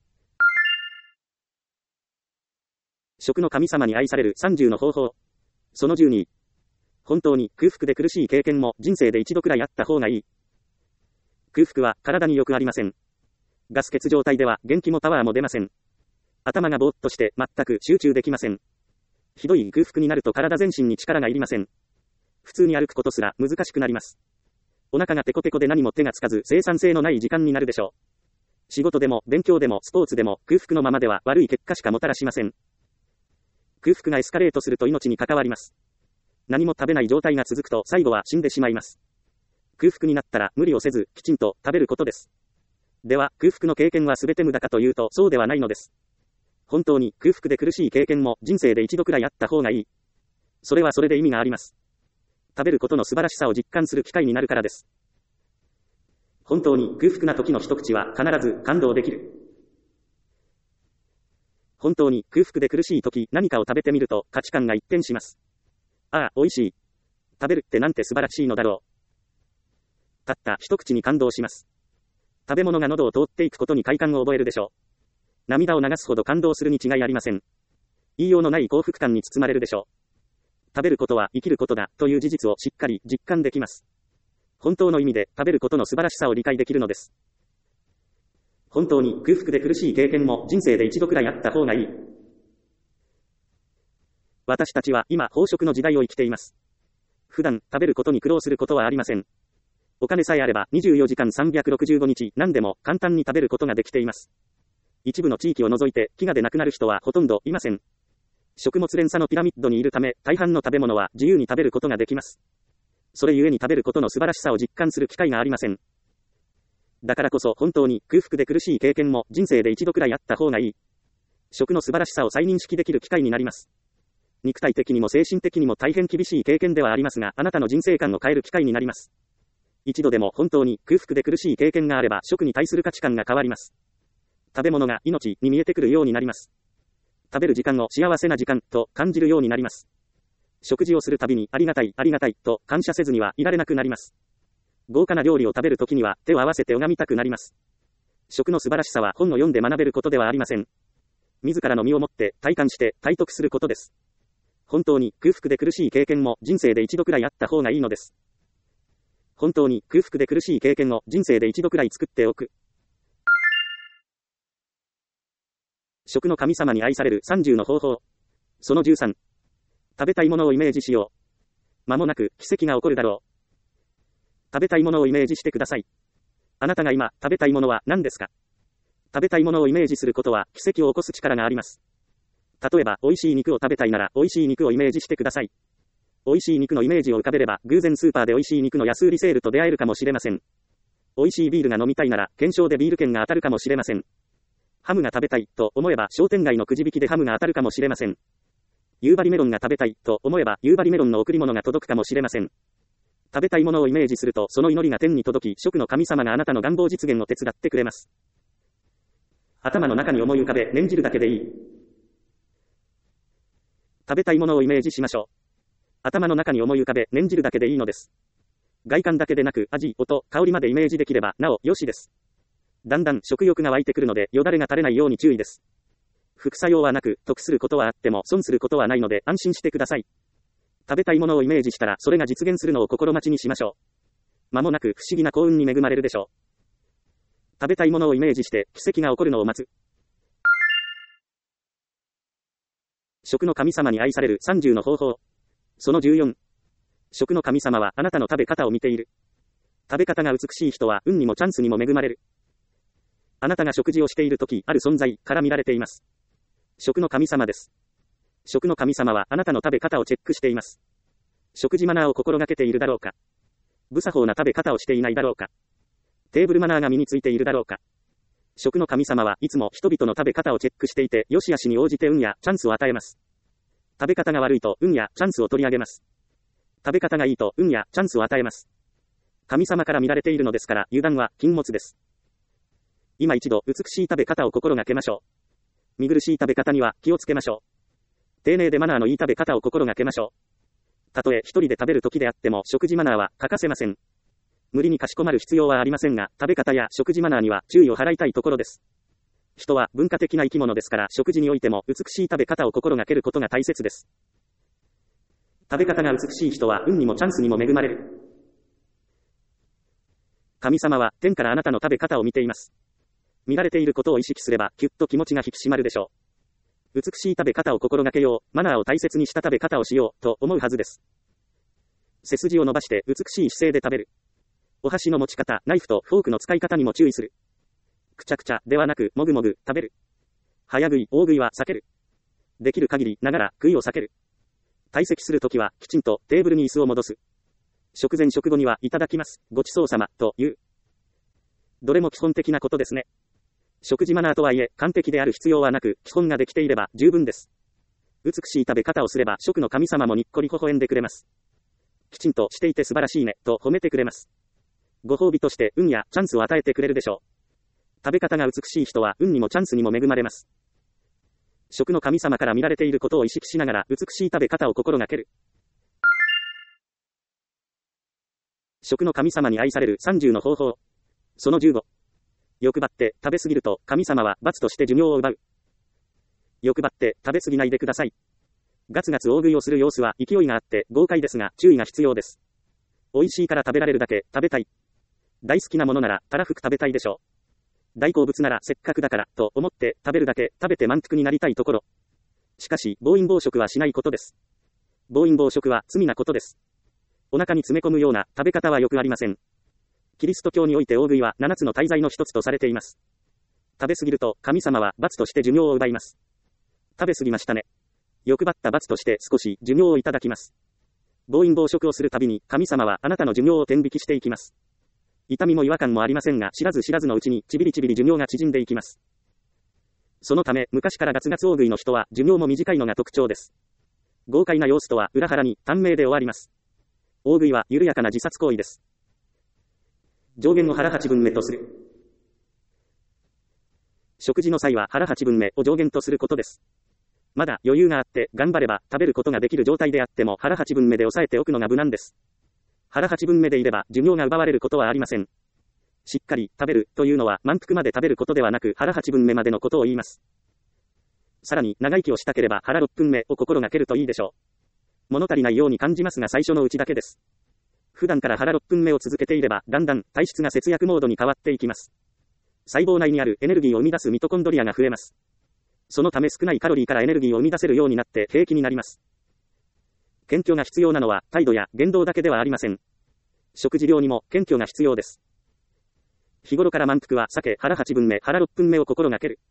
食の神様に愛されるさんじゅうの方法。そのじゅうに。本当に空腹で苦しい経験も人生で一度くらいあった方がいい。空腹は体によくありません。ガス欠状態では元気もパワーも出ません。頭がぼーっとして全く集中できません。ひどい空腹になると体全身に力がいりません。普通に歩くことすら難しくなります。お腹がテコテコで何も手がつかず生産性のない時間になるでしょう。仕事でも勉強でもスポーツでも空腹のままでは悪い結果しかもたらしません。空腹がエスカレートすると命に関わります。何も食べない状態が続くと最後は死んでしまいます。空腹になったら無理をせずきちんと食べることです。では空腹の経験は全て無駄かというとそうではないのです。本当に空腹で苦しい経験も人生で一度くらいあった方がいい。それはそれで意味があります。食べることの素晴らしさを実感する機会になるからです。本当に空腹な時の一口は必ず感動できる。本当に空腹で苦しい時何かを食べてみると価値観が一変します。ああ、美味しい。食べるってなんて素晴らしいのだろう。たった一口に感動します。食べ物が喉を通っていくことに快感を覚えるでしょう。涙を流すほど感動するに違いありません。言いようのない幸福感に包まれるでしょう。食べることは生きることだという事実をしっかり実感できます。本当の意味で食べることの素晴らしさを理解できるのです。本当に空腹で苦しい経験も人生で一度くらいあった方がいい。私たちは今飽食の時代を生きています。普段食べることに苦労することはありません。お金さえあればにじゅうよじかんさんびゃくろくじゅうごにち何でも簡単に食べることができています。一部の地域を除いて飢餓で亡くなる人はほとんどいません。食物連鎖のピラミッドにいるため大半の食べ物は自由に食べることができます。それゆえに食べることの素晴らしさを実感する機会がありません。だからこそ本当に空腹で苦しい経験も人生で一度くらいあった方がいい。食の素晴らしさを再認識できる機会になります。肉体的にも精神的にも大変厳しい経験ではありますが、あなたの人生観を変える機会になります。一度でも本当に空腹で苦しい経験があれば食に対する価値観が変わります。食べ物が命に見えてくるようになります。食べる時間を幸せな時間と感じるようになります。食事をするたびにありがたいありがたいと感謝せずにはいられなくなります。豪華な料理を食べるときには手を合わせて拝みたくなります。食の素晴らしさは本を読んで学べることではありません。自らの身をもって体感して体得することです。本当に空腹で苦しい経験も人生で一度くらいあった方がいいのです。本当に空腹で苦しい経験を人生で一度くらい作っておく。食の神様に愛されるさんじゅうの方法。そのじゅうさん。食べたいものをイメージしよう。間もなく奇跡が起こるだろう。食べたいものをイメージしてください。あなたが今食べたいものは何ですか？食べたいものをイメージすることは奇跡を起こす力があります。例えば美味しい肉を食べたいなら美味しい肉をイメージしてください。美味しい肉のイメージを浮かべれば偶然スーパーで美味しい肉の安売りセールと出会えるかもしれません。美味しいビールが飲みたいなら懸賞でビール券が当たるかもしれません。ハムが食べたいと思えば商店街のくじ引きでハムが当たるかもしれません。夕張メロンが食べたいと思えば夕張メロンの贈り物が届くかもしれません。食べたいものをイメージするとその祈りが天に届き、食の神様があなたの願望実現を手伝ってくれます。頭の中に思い浮かべ念じるだけでいい。 食べたいものをイメージしましょう。頭の中に思い浮かべ、念じるだけでいいのです。外観だけでなく、味、音、香りまでイメージできれば、なお、よしです。だんだん食欲が湧いてくるので、よだれが垂れないように注意です。副作用はなく、得することはあっても、損することはないので、安心してください。食べたいものをイメージしたら、それが実現するのを心待ちにしましょう。間もなく不思議な幸運に恵まれるでしょう。食べたいものをイメージして、奇跡が起こるのを待つ。食の神様に愛されるさんじゅうの方法。そのじゅうよん。食の神様はあなたの食べ方を見ている。食べ方が美しい人は運にもチャンスにも恵まれる。あなたが食事をしているとき、ある存在から見られています。食の神様です。食の神様はあなたの食べ方をチェックしています。食事マナーを心がけているだろうか。無作法な食べ方をしていないだろうか。テーブルマナーが身についているだろうか。食の神様はいつも人々の食べ方をチェックしていて、良し悪しに応じて運やチャンスを与えます。食べ方が悪いと運やチャンスを取り上げます。食べ方がいいと運やチャンスを与えます。神様から見られているのですから、油断は禁物です。今一度美しい食べ方を心がけましょう。見苦しい食べ方には気をつけましょう。丁寧でマナーのいい食べ方を心がけましょう。たとえ一人で食べる時であっても食事マナーは欠かせません。無理にかしこまる必要はありませんが、食べ方や食事マナーには注意を払いたいところです。人は文化的な生き物ですから、食事においても美しい食べ方を心がけることが大切です。食べ方が美しい人は運にもチャンスにも恵まれる。神様は天からあなたの食べ方を見ています。見られていることを意識すれば、きゅっと気持ちが引き締まるでしょう。美しい食べ方を心がけよう、マナーを大切にした食べ方をしよう、と思うはずです。背筋を伸ばして美しい姿勢で食べる。お箸の持ち方、ナイフとフォークの使い方にも注意する。くちゃくちゃではなく、もぐもぐ食べる。早食い、大食いは避ける。できる限りながら食いを避ける。退席するときは、きちんとテーブルに椅子を戻す。食前食後には、いただきます、ごちそうさま、という。どれも基本的なことですね。食事マナーとはいえ、完璧である必要はなく、基本ができていれば十分です。美しい食べ方をすれば、食の神様もにっこり微笑んでくれます。きちんとしていて素晴らしいね、と褒めてくれます。ご褒美として運やチャンスを与えてくれるでしょう。食べ方が美しい人は運にもチャンスにも恵まれます。食の神様から見られていることを意識しながら美しい食べ方を心がける。食の神様に愛されるさんじゅうの方法。そのじゅうご。欲張って食べ過ぎると神様は罰として寿命を奪う。欲張って食べ過ぎないでください。ガツガツ大食いをする様子は勢いがあって豪快ですが注意が必要です。美味しいから食べられるだけ食べたい。大好きなものならたらふく食べたいでしょう。大好物ならせっかくだからと思って食べるだけ食べて満腹になりたいところ。しかし暴飲暴食はしないことです。暴飲暴食は罪なことです。お腹に詰め込むような食べ方はよくありません。キリスト教において大食いはななつの大罪の一つとされています。食べ過ぎると神様は罰として寿命を奪います。食べ過ぎましたね。欲張った罰として少し寿命をいただきます。暴飲暴食をするたびに神様はあなたの寿命を天引きしていきます。痛みも違和感もありませんが、知らず知らずのうちにちびりちびり寿命が縮んでいきます。そのため昔からガツガツ大食いの人は寿命も短いのが特徴です。豪快な様子とは裏腹に短命で終わります。大食いは緩やかな自殺行為です。上限を腹八分目とする。食事の際は腹八分目を上限とすることです。まだ余裕があって頑張れば食べることができる状態であっても腹八分目で抑えておくのが無難です。腹八分目でいれば寿命が奪われることはありません。しっかり食べるというのは満腹まで食べることではなく腹八分目までのことを言います。さらに長生きをしたければ腹六分目を心がけるといいでしょう。物足りないように感じますが最初のうちだけです。普段から腹ろっぷんめを続けていれば、だんだん体質が節約モードに変わっていきます。細胞内にあるエネルギーを生み出すミトコンドリアが増えます。そのため少ないカロリーからエネルギーを生み出せるようになって平気になります。謙虚が必要なのは態度や言動だけではありません。食事量にも謙虚が必要です。日頃から満腹は避け、腹八分目、腹六分目を心がける。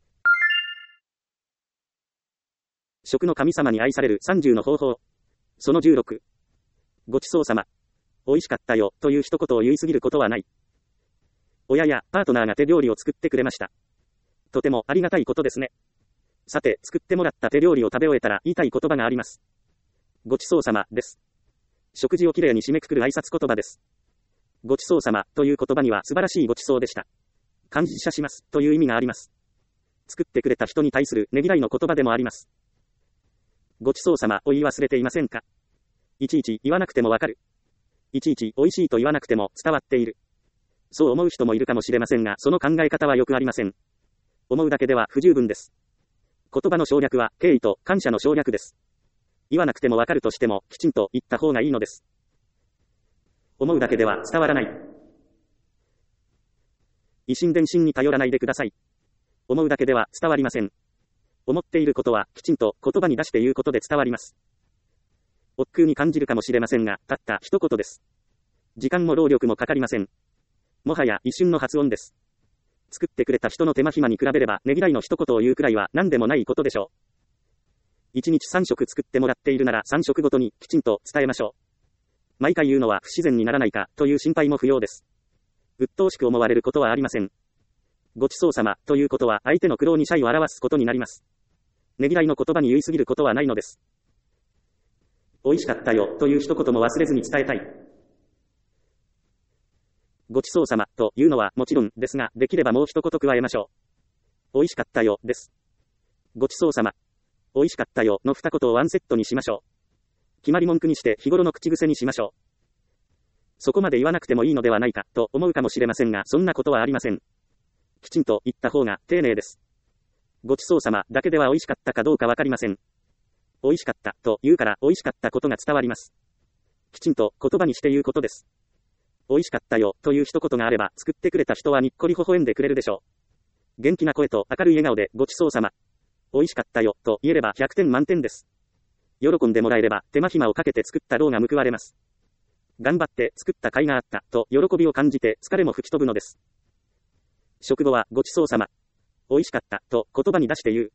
食の神様に愛されるさんじゅうの方法。そのじゅうろく。ごちそうさま。美味しかったよ、という一言を言いすぎることはない。親やパートナーが手料理を作ってくれました。とてもありがたいことですね。さて、作ってもらった手料理を食べ終えたら言いたい言葉があります。ごちそうさまです。食事をきれいに締めくくる挨拶言葉です。ごちそうさまという言葉には素晴らしいごちそうでした。感謝しますという意味があります。作ってくれた人に対するねぎらいの言葉でもあります。 ごちそうさまを言い忘れていませんか？いちいち言わなくてもわかる。いちいち美味しいと言わなくても伝わっている。そう思う人もいるかもしれませんが、その考え方はよくありません。思うだけでは不十分です。言葉の省略は敬意と感謝の省略です。言わなくてもわかるとしても、きちんと言った方がいいのです。思うだけでは伝わらない。以心伝心に頼らないでください。思うだけでは伝わりません。思っていることはきちんと言葉に出して言うことで伝わります。億劫に感じるかもしれませんが、たった一言です。時間も労力もかかりません。もはや一瞬の発音です。作ってくれた人の手間暇に比べれば、ねぎらいの一言を言うくらいは何でもないことでしょう。一日三食作ってもらっているなら三食ごとにきちんと伝えましょう。毎回言うのは不自然にならないかという心配も不要です。鬱陶しく思われることはありません。ごちそうさまということは相手の苦労に謝意を表すことになります。ねぎらいの言葉に言いすぎることはないのです。美味しかったよという一言も忘れずに伝えたい。ごちそうさまというのはもちろんですが、できればもう一言加えましょう。美味しかったよです。ごちそうさま。美味しかったよの二言をワンセットにしましょう。決まり文句にして日頃の口癖にしましょう。そこまで言わなくてもいいのではないかと思うかもしれませんが、そんなことはありません。きちんと言った方が丁寧です。ごちそうさまだけでは美味しかったかどうかわかりません。美味しかったと言うから美味しかったことが伝わります。きちんと言葉にして言うことです。美味しかったよという一言があれば、作ってくれた人はにっこり微笑んでくれるでしょう。元気な声と明るい笑顔でごちそうさま。美味しかったよと言えればひゃくてん満点です。喜んでもらえれば手間暇をかけて作った労が報われます。頑張って作った甲斐があったと喜びを感じて疲れも吹き飛ぶのです。食後はごちそうさま。美味しかったと言葉に出して言う。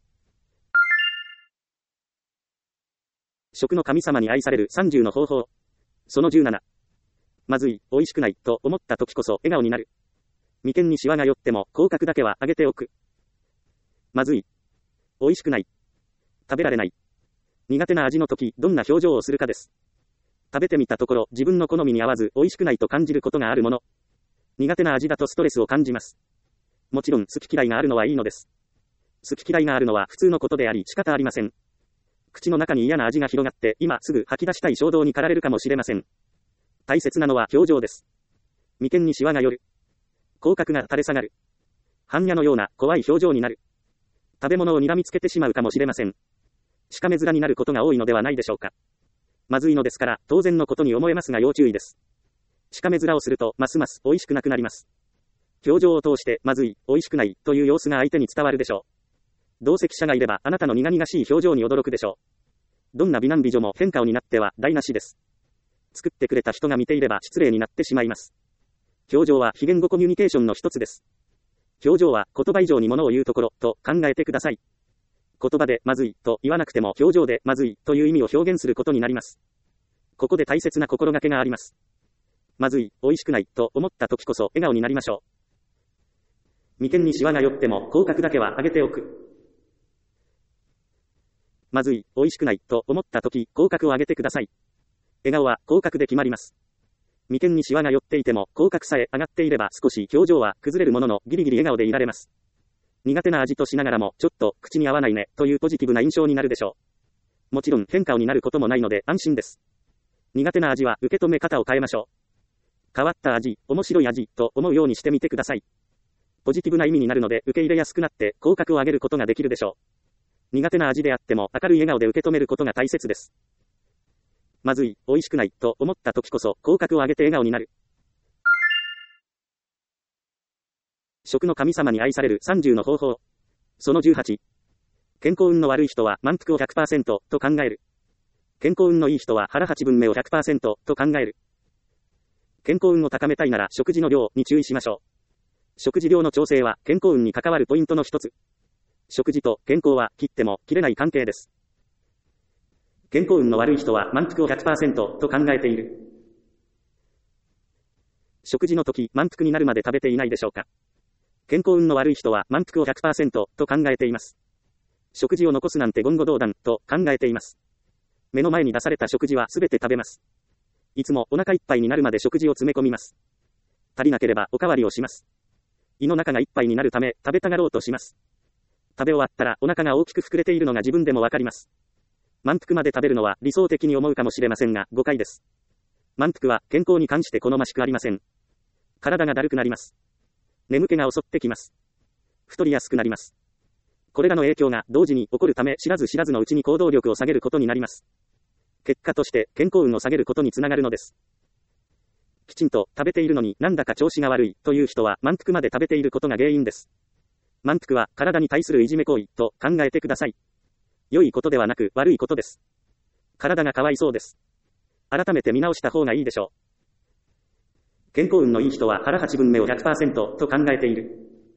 食の神様に愛されるさんじゅうの方法。そのじゅうなな。まずい、美味しくないと思った時こそ笑顔になる。眉間にシワが寄っても口角だけは上げておく。まずい。美味しくない。食べられない。苦手な味の時、どんな表情をするかです。食べてみたところ、自分の好みに合わず美味しくないと感じることがあるもの。苦手な味だとストレスを感じます。もちろん好き嫌いがあるのはいいのです。好き嫌いがあるのは普通のことであり仕方ありません。口の中に嫌な味が広がって、今すぐ吐き出したい衝動に駆られるかもしれません。大切なのは表情です。眉間にシワが寄る。口角が垂れ下がる。般若のような怖い表情になる。食べ物を睨みつけてしまうかもしれません。しかめ面になることが多いのではないでしょうか。まずいのですから、当然のことに思えますが要注意です。しかめ面をすると、ますます美味しくなくなります。表情を通して、まずい、美味しくないという様子が相手に伝わるでしょう。同席者がいれば、あなたの苦々しい表情に驚くでしょう。どんな美男美女も変顔になっては台無しです。作ってくれた人が見ていれば失礼になってしまいます。表情は非言語コミュニケーションの一つです。表情は言葉以上に物を言うところと考えてください。言葉でまずいと言わなくても表情でまずいという意味を表現することになります。ここで大切な心がけがあります。まずい、美味しくないと思った時こそ笑顔になりましょう。眉間にシワが寄っても口角だけは上げておく。まずい、美味しくないと思った時、口角を上げてください。笑顔は口角で決まります。眉間にシワが寄っていても口角さえ上がっていれば少し表情は崩れるもののギリギリ笑顔でいられます。苦手な味としながらもちょっと口に合わないねというポジティブな印象になるでしょう。もちろん変顔になることもないので安心です。苦手な味は受け止め方を変えましょう。変わった味、面白い味と思うようにしてみてください。ポジティブな意味になるので受け入れやすくなって口角を上げることができるでしょう。苦手な味であっても明るい笑顔で受け止めることが大切です。まずい、美味しくないと思った時こそ口角を上げて笑顔になる。食の神様に愛されるさんじゅうの方法。そのじゅうはち。健康運の悪い人は満腹を ひゃくパーセント と考える。健康運のいい人は腹はちぶんめを ひゃくパーセント と考える。健康運を高めたいなら食事の量に注意しましょう。食事量の調整は健康運に関わるポイントの一つ。食事と健康は切っても切れない関係です。健康運の悪い人は満腹を ひゃくパーセント と考えている。食事の時満腹になるまで食べていないでしょうか。健康運の悪い人は満腹を ひゃくパーセント と考えています。食事を残すなんて言語道断と考えています。目の前に出された食事はすべて食べます。いつもお腹いっぱいになるまで食事を詰め込みます。足りなければおかわりをします。胃の中がいっぱいになるため食べたがろうとします。食べ終わったらお腹が大きく膨れているのが自分でもわかります。 満腹まで食べるのは理想的に思うかもしれませんが、誤解です。満腹は健康に関して好ましくありません。体がだるくなります。眠気が襲ってきます。太りやすくなります。これらの影響が同時に起こるため、知らず知らずのうちに行動力を下げることになります。結果として、健康運を下げることにつながるのです。きちんと食べているのになんだか調子が悪いという人は満腹まで食べていることが原因です。満腹は体に対するいじめ行為と考えてください。良いことではなく悪いことです。体がかわいそうです。改めて見直した方がいいでしょう。健康運のいい人は腹八分目を ひゃくパーセント と考えている。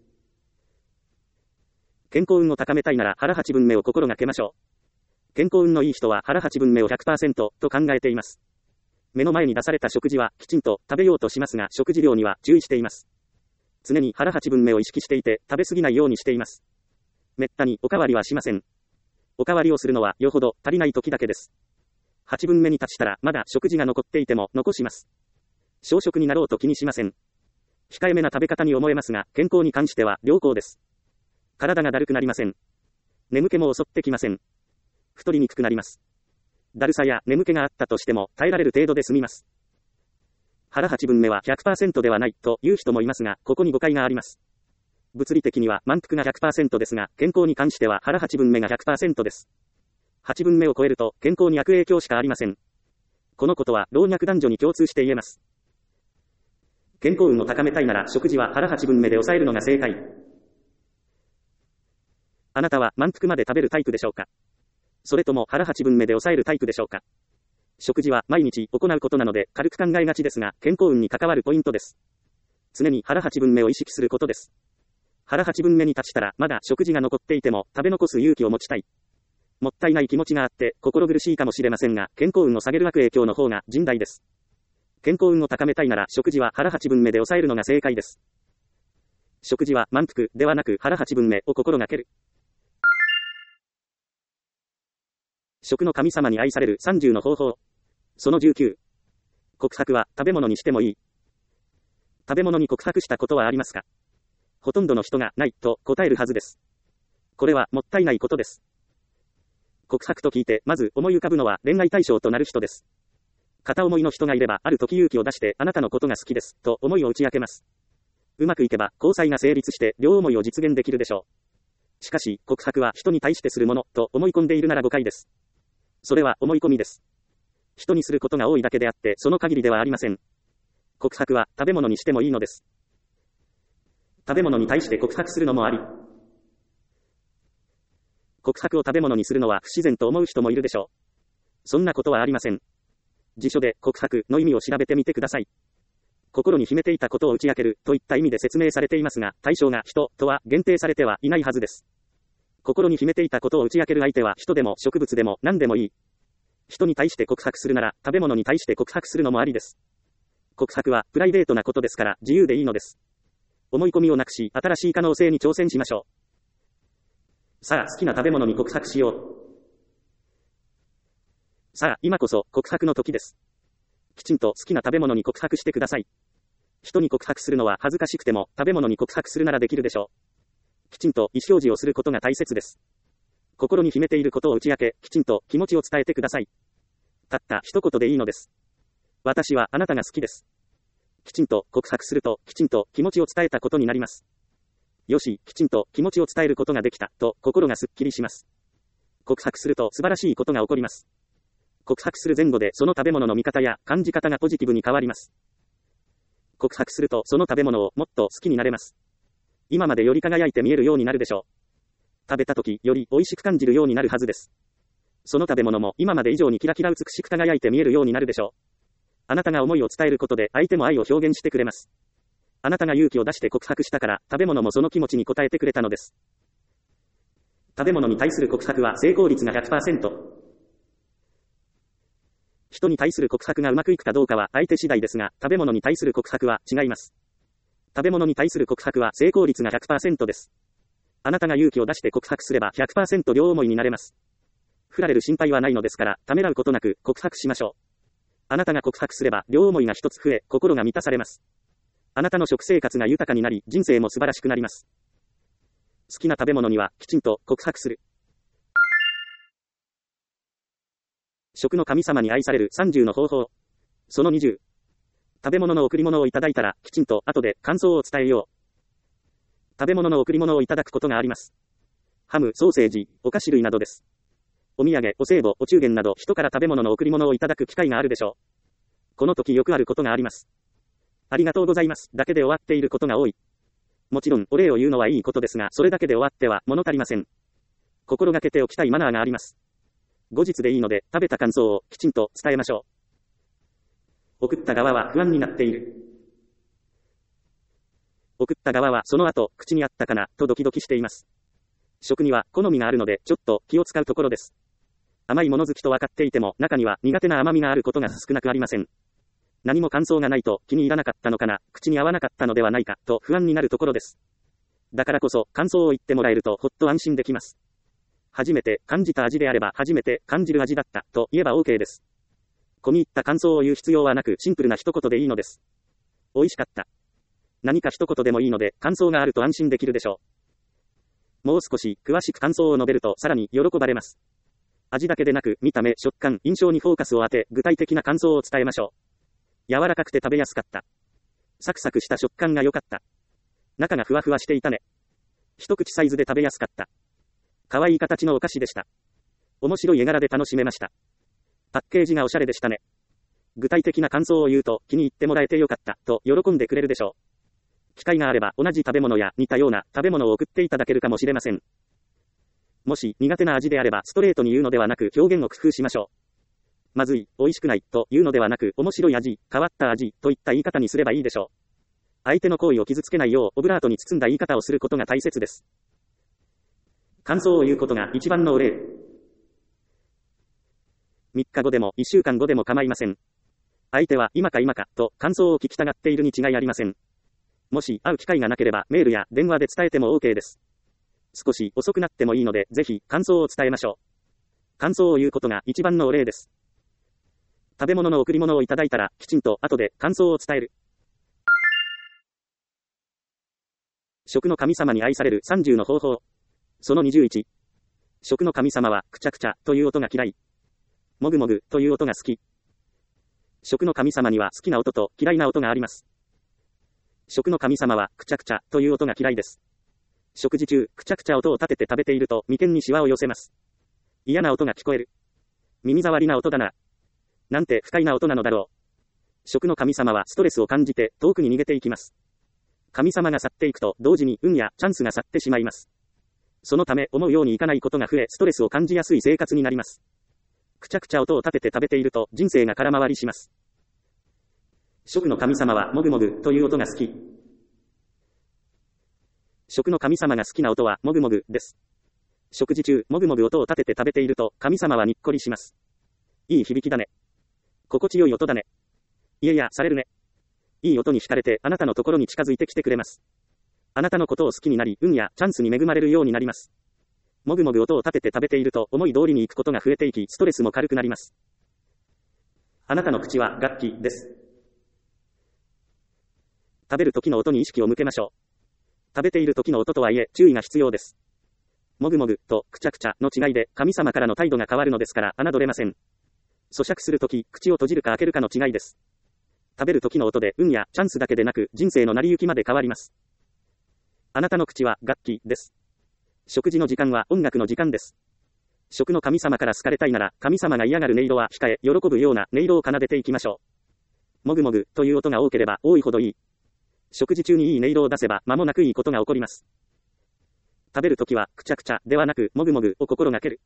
健康運を高めたいなら腹八分目を心がけましょう。健康運のいい人は腹八分目を ひゃくパーセント と考えています。目の前に出された食事はきちんと食べようとしますが、食事量には注意しています。常に腹八分目を意識していて食べ過ぎないようにしています。めったにおかわりはしません。おかわりをするのはよほど足りない時だけです。八分目に達したらまだ食事が残っていても残します。小食になろうと気にしません。控えめな食べ方に思えますが、健康に関しては良好です。体がだるくなりません。眠気も襲ってきません。太りにくくなります。だるさや眠気があったとしても耐えられる程度で済みます。腹八分目は ひゃくパーセント ではないという人もいますが、ここに誤解があります。物理的には満腹が ひゃくパーセント ですが、健康に関しては腹八分目が ひゃくパーセント です。八分目を超えると健康に悪影響しかありません。このことは老若男女に共通して言えます。健康運を高めたいなら食事は腹八分目で抑えるのが正解。あなたは満腹まで食べるタイプでしょうか？それとも腹八分目で抑えるタイプでしょうか？食事は毎日行うことなので軽く考えがちですが、健康運に関わるポイントです。常に腹八分目を意識することです。腹八分目に達したらまだ食事が残っていても食べ残す勇気を持ちたい。もったいない気持ちがあって心苦しいかもしれませんが、健康運を下げる悪影響の方が甚大です。健康運を高めたいなら食事は腹八分目で抑えるのが正解です。食事は満腹ではなく腹八分目を心がける。食の神様に愛されるさんじゅうの方法。そのじゅうきゅう。告白は食べ物にしてもいい。食べ物に告白したことはありますか？ほとんどの人がないと答えるはずです。これはもったいないことです。告白と聞いてまず思い浮かぶのは恋愛対象となる人です。片思いの人がいればある時勇気を出してあなたのことが好きですと思いを打ち明けます。うまくいけば交際が成立して両思いを実現できるでしょう。しかし告白は人に対してするものと思い込んでいるなら誤解です。それは思い込みです。人にすることが多いだけであってその限りではありません。告白は食べ物にしてもいいのです。食べ物に対して告白するのもあり。告白を食べ物にするのは不自然と思う人もいるでしょう。そんなことはありません。辞書で告白の意味を調べてみてください。心に秘めていたことを打ち明けるといった意味で説明されていますが、対象が人とは限定されてはいないはずです。心に秘めていたことを打ち明ける相手は人でも植物でも何でもいい。人に対して告白するなら食べ物に対して告白するのもありです。告白はプライベートなことですから自由でいいのです。思い込みをなくし新しい可能性に挑戦しましょう。さあ好きな食べ物に告白しよう。さあ今こそ告白の時です。きちんと好きな食べ物に告白してください。人に告白するのは恥ずかしくても食べ物に告白するならできるでしょう。きちんと意思表示をすることが大切です。心に秘めていることを打ち明け、きちんと気持ちを伝えてください。たった一言でいいのです。私はあなたが好きです。きちんと告白すると、きちんと気持ちを伝えたことになります。よし、きちんと気持ちを伝えることができた、と心がすっきりします。告白すると素晴らしいことが起こります。告白する前後でその食べ物の見方や感じ方がポジティブに変わります。告白するとその食べ物をもっと好きになれます。今までより輝いて見えるようになるでしょう。食べた時より美味しく感じるようになるはずです。その食べ物も今まで以上にキラキラ美しく輝いて見えるようになるでしょう。あなたが思いを伝えることで相手も愛を表現してくれます。あなたが勇気を出して告白したから食べ物もその気持ちに応えてくれたのです。食べ物に対する告白は成功率が ひゃくパーセント。人に対する告白がうまくいくかどうかは相手次第ですが、食べ物に対する告白は違います。食べ物に対する告白は成功率が ひゃくパーセント です。あなたが勇気を出して告白すれば ひゃくパーセント 両思いになれます。振られる心配はないのですから、ためらうことなく告白しましょう。あなたが告白すれば両思いが一つ増え、心が満たされます。あなたの食生活が豊かになり、人生も素晴らしくなります。好きな食べ物にはきちんと告白する。 食の神様に愛されるさんじゅうの方法。そのにじゅう。食べ物の贈り物をいただいたら、きちんと後で感想を伝えよう。食べ物の贈り物をいただくことがあります。ハム、ソーセージ、お菓子類などです。お土産、お歳暮、お中元など人から食べ物の贈り物をいただく機会があるでしょう。この時よくあることがあります。ありがとうございます。だけで終わっていることが多い。もちろん、お礼を言うのはいいことですが、それだけで終わっては物足りません。心がけておきたいマナーがあります。後日でいいので、食べた感想をきちんと伝えましょう。送った側は不安になっている。送った側はその後、口にあったかな、とドキドキしています。食には好みがあるので、ちょっと気を使うところです。甘いもの好きと分かっていても、中には苦手な甘みがあることが少なくありません。何も感想がないと気に入らなかったのかな、口に合わなかったのではないか、と不安になるところです。だからこそ、感想を言ってもらえるとほっと安心できます。初めて感じた味であれば初めて感じる味だった、と言えば OK です。込み入った感想を言う必要はなく、シンプルな一言でいいのです。美味しかった。何か一言でもいいので、感想があると安心できるでしょう。もう少し詳しく感想を述べるとさらに喜ばれます。味だけでなく、見た目、食感、印象にフォーカスを当て、具体的な感想を伝えましょう。柔らかくて食べやすかった。サクサクした食感が良かった。中がふわふわしていたね。一口サイズで食べやすかった。可愛い形のお菓子でした。面白い絵柄で楽しめました。パッケージがおしゃれでしたね。具体的な感想を言うと気に入ってもらえてよかった、と喜んでくれるでしょう。機会があれば同じ食べ物や似たような食べ物を送っていただけるかもしれません。もし苦手な味であればストレートに言うのではなく表現を工夫しましょう。まずい、美味しくない、というのではなく面白い味、変わった味、といった言い方にすればいいでしょう。相手の行為を傷つけないようオブラートに包んだ言い方をすることが大切です。感想を言うことが一番のお礼。みっかごでもいっしゅうかんごでも構いません。相手は今か今かと感想を聞きたがっているに違いありません。もし会う機会がなければメールや電話で伝えても OK です。少し遅くなってもいいのでぜひ感想を伝えましょう。感想を言うことが一番のお礼です。食べ物の贈り物をいただいたらきちんと後で感想を伝える。食の神様に愛されるさんじゅうの方法。そのにじゅういち。食の神様はくちゃくちゃという音が嫌い。もぐもぐという音が好き。食の神様には好きな音と嫌いな音があります。食の神様はくちゃくちゃという音が嫌いです。食事中、くちゃくちゃ音を立てて食べていると眉間にシワを寄せます。嫌な音が聞こえる。耳障りな音だな。なんて不快な音なのだろう。食の神様はストレスを感じて遠くに逃げていきます。神様が去っていくと同時に運やチャンスが去ってしまいます。そのため思うようにいかないことが増えストレスを感じやすい生活になります。くちゃくちゃ音を立てて食べていると人生が空回りします。食の神様はもぐもぐという音が好き。食の神様が好きな音はもぐもぐです。食事中、もぐもぐ音を立てて食べていると神様はにっこりします。いい響きだね。心地よい音だね。いやいや、されるね。いい音に惹かれてあなたのところに近づいてきてくれます。あなたのことを好きになり、運やチャンスに恵まれるようになります。もぐもぐ音を立てて食べていると思い通りに行くことが増えていき、ストレスも軽くなります。あなたの口は楽器です。食べる時の音に意識を向けましょう。食べている時の音とはいえ注意が必要です。もぐもぐとくちゃくちゃの違いで神様からの態度が変わるのですから侮れません。咀嚼するとき、口を閉じるか開けるかの違いです。食べる時の音で運やチャンスだけでなく人生の成り行きまで変わります。あなたの口は楽器です。食事の時間は音楽の時間です。食の神様から好かれたいなら神様が嫌がる音色は控え、喜ぶような音色を奏でていきましょう。もぐもぐという音が多ければ多いほどいい。食事中にいい音色を出せば間もなくいいことが起こります。食べるときはくちゃくちゃではなくもぐもぐを心がける。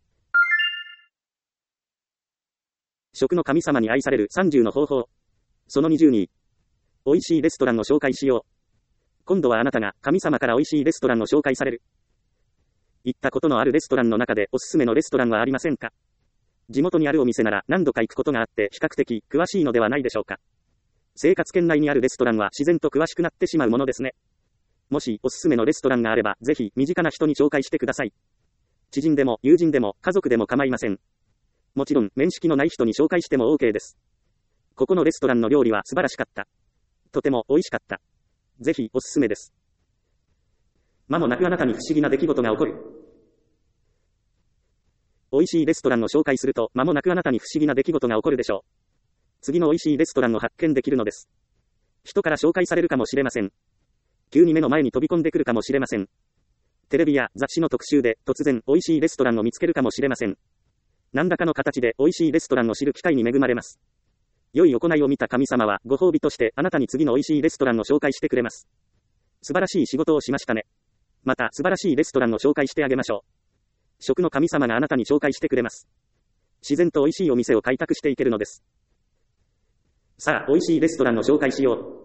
食の神様に愛されるさんじゅうの方法。そのにじゅうに。美味しいレストランを紹介しよう。今度はあなたが神様から美味しいレストランを紹介される。行ったことのあるレストランの中でおすすめのレストランはありませんか？地元にあるお店なら何度か行くことがあって比較的詳しいのではないでしょうか。生活圏内にあるレストランは自然と詳しくなってしまうものですね。もしおすすめのレストランがあればぜひ身近な人に紹介してください。知人でも友人でも家族でも構いません。もちろん面識のない人に紹介しても OK です。ここのレストランの料理は素晴らしかった。とても美味しかった。ぜひおすすめです。間もなくあなたに不思議な出来事が起こる。 美味しいレストランを紹介すると、間もなくあなたに不思議な出来事が起こるでしょう。次の美味しいレストランを発見できるのです。人から紹介されるかもしれません。急に目の前に飛び込んでくるかもしれません。テレビや雑誌の特集で突然美味しいレストランを見つけるかもしれません。何らかの形で美味しいレストランを知る機会に恵まれます。良い行いを見た神様はご褒美としてあなたに次の美味しいレストランを紹介してくれます。素晴らしい仕事をしましたね。また素晴らしいレストランを紹介してあげましょう。食の神様があなたに紹介してくれます。自然と美味しいお店を開拓していけるのです。さあ、美味しいレストランを紹介しよう。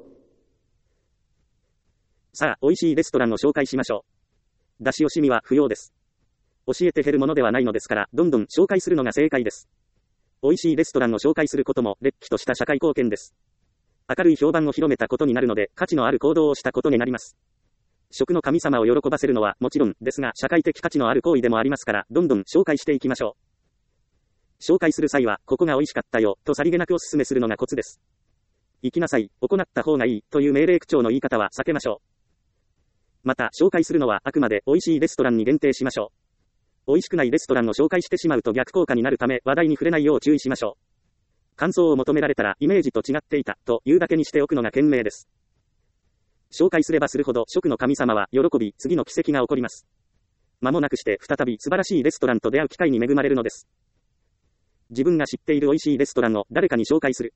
さあ、美味しいレストランを紹介しましょう。出し惜しみは不要です。教えて減るものではないのですから、どんどん紹介するのが正解です。美味しいレストランを紹介することも、れっきとした社会貢献です。明るい評判を広めたことになるので、価値のある行動をしたことになります。食の神様を喜ばせるのはもちろんですが、社会的価値のある行為でもありますから、どんどん紹介していきましょう。紹介する際は、ここが美味しかったよ、とさりげなくお勧めするのがコツです。行きなさい、行った方がいい、という命令口調の言い方は避けましょう。また、紹介するのはあくまで美味しいレストランに限定しましょう。美味しくないレストランを紹介してしまうと逆効果になるため、話題に触れないよう注意しましょう。感想を求められたら、イメージと違っていた、というだけにしておくのが賢明です。紹介すればするほど食の神様は喜び、次の奇跡が起こります。間もなくして再び素晴らしいレストランと出会う機会に恵まれるのです。自分が知っている美味しいレストランを誰かに紹介する。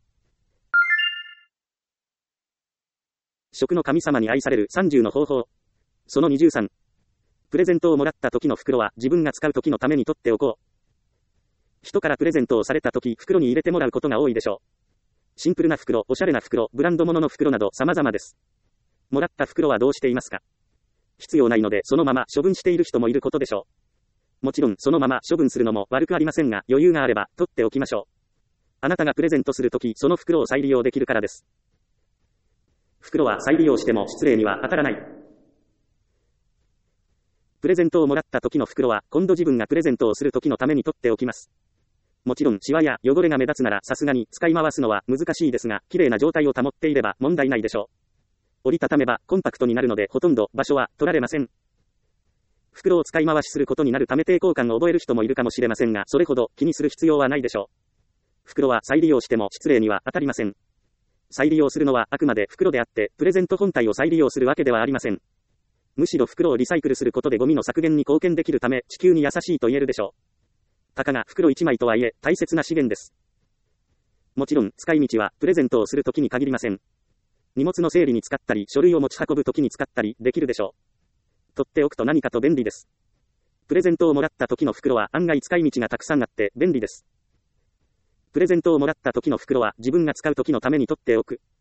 食の神様に愛されるさんじゅうの方法。そのにじゅうさん。プレゼントをもらった時の袋は自分が使う時のために取っておこう。人からプレゼントをされた時、袋に入れてもらうことが多いでしょう。シンプルな袋、おしゃれな袋、ブランド物の袋など様々です。もらった袋はどうしていますか？必要ないのでそのまま処分している人もいることでしょう。もちろんそのまま処分するのも悪くありませんが、余裕があれば取っておきましょう。あなたがプレゼントするとき、その袋を再利用できるからです。袋は再利用しても失礼には当たらない。プレゼントをもらった時の袋は今度自分がプレゼントをする時のために取っておきます。もちろんシワや汚れが目立つならさすがに使い回すのは難しいですが、綺麗な状態を保っていれば問題ないでしょう。折りたためばコンパクトになるのでほとんど場所は取られません。袋を使い回しすることになるため抵抗感を覚える人もいるかもしれませんが、それほど気にする必要はないでしょう。袋は再利用しても失礼には当たりません。再利用するのはあくまで袋であって、プレゼント本体を再利用するわけではありません。むしろ袋をリサイクルすることでゴミの削減に貢献できるため、地球に優しいと言えるでしょう。たかが袋いちまいとはいえ、大切な資源です。もちろん、使い道はプレゼントをするときに限りません。荷物の整理に使ったり、書類を持ち運ぶときに使ったりできるでしょう。取っておくと何かと便利です。プレゼントをもらった時の袋は案外使い道がたくさんあって便利です。プレゼントをもらった時の袋は自分が使う時のために取っておく。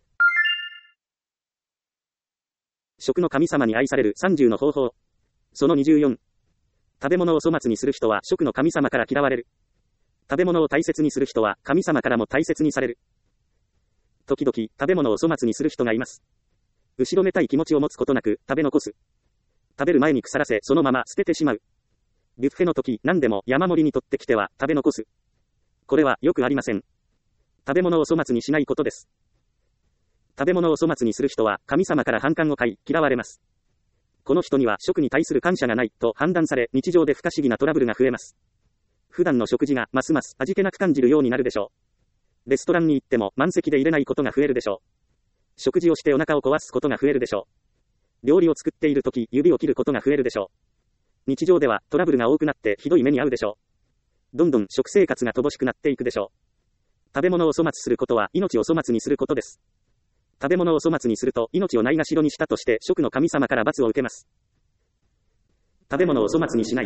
食の神様に愛されるさんじゅうの方法。そのにじゅうよん。食べ物を粗末にする人は食の神様から嫌われる。食べ物を大切にする人は神様からも大切にされる。時々食べ物を粗末にする人がいます。後ろめたい気持ちを持つことなく食べ残す。食べる前に腐らせそのまま捨ててしまう。ビュッフェの時何でも山盛りに取ってきては食べ残す。これはよくありません。食べ物を粗末にしないことです。食べ物を粗末にする人は神様から反感を買い嫌われます。この人には食に対する感謝がないと判断され、日常で不可思議なトラブルが増えます。普段の食事がますます味気なく感じるようになるでしょう。レストランに行っても満席で入れないことが増えるでしょう。食事をしてお腹を壊すことが増えるでしょう。料理を作っているとき指を切ることが増えるでしょう。日常ではトラブルが多くなってひどい目に遭うでしょう。どんどん食生活が乏しくなっていくでしょう。食べ物を粗末することは命を粗末にすることです。食べ物を粗末にすると命をないがしろにしたとして食の神様から罰を受けます。食べ物を粗末にしない。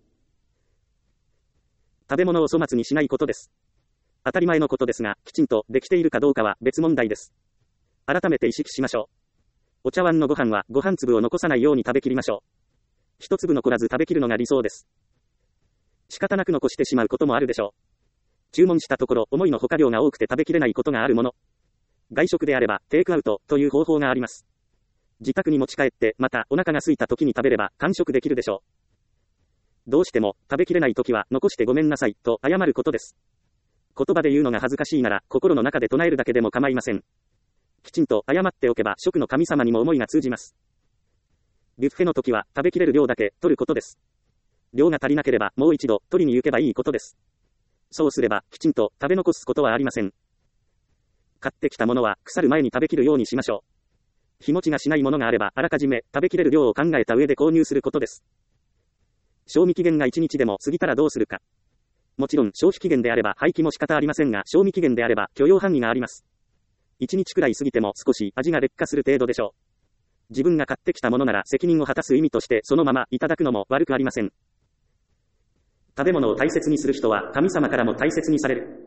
食べ物を粗末にしないことです。当たり前のことですが、きちんとできているかどうかは別問題です。改めて意識しましょう。お茶碗のご飯はご飯粒を残さないように食べきりましょう。一粒残らず食べきるのが理想です。仕方なく残してしまうこともあるでしょう。注文したところ思いのほか量が多くて食べきれないことがあるもの。外食であればテイクアウトという方法があります。自宅に持ち帰ってまたお腹が空いた時に食べれば完食できるでしょう。どうしても食べきれない時は残してごめんなさいと謝ることです。言葉で言うのが恥ずかしいなら心の中で唱えるだけでも構いません。きちんと謝っておけば食の神様にも思いが通じます。ビュッフェの時は食べきれる量だけ取ることです。 量が足りなければもう一度取りに行けばいいことです。そうすればきちんと食べ残すことはありません。買ってきたものは腐る前に食べきるようにしましょう。日持ちがしないものがあればあらかじめ食べきれる量を考えた上で購入することです。賞味期限がいちにちでも過ぎたらどうするか。もちろん消費期限であれば廃棄も仕方ありませんが、賞味期限であれば許容範囲があります。いちにちくらい過ぎても少し味が劣化する程度でしょう。自分が買ってきたものなら責任を果たす意味としてそのままいただくのも悪くありません。食べ物を大切にする人は神様からも大切にされる。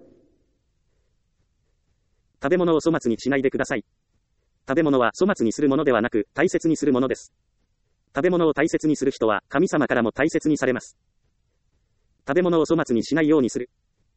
食べ物を粗末にしないでください。食べ物は粗末にするものではなく大切にするものです。食べ物を大切にする人は神様からも大切にされます。食べ物を粗末にしないようにする。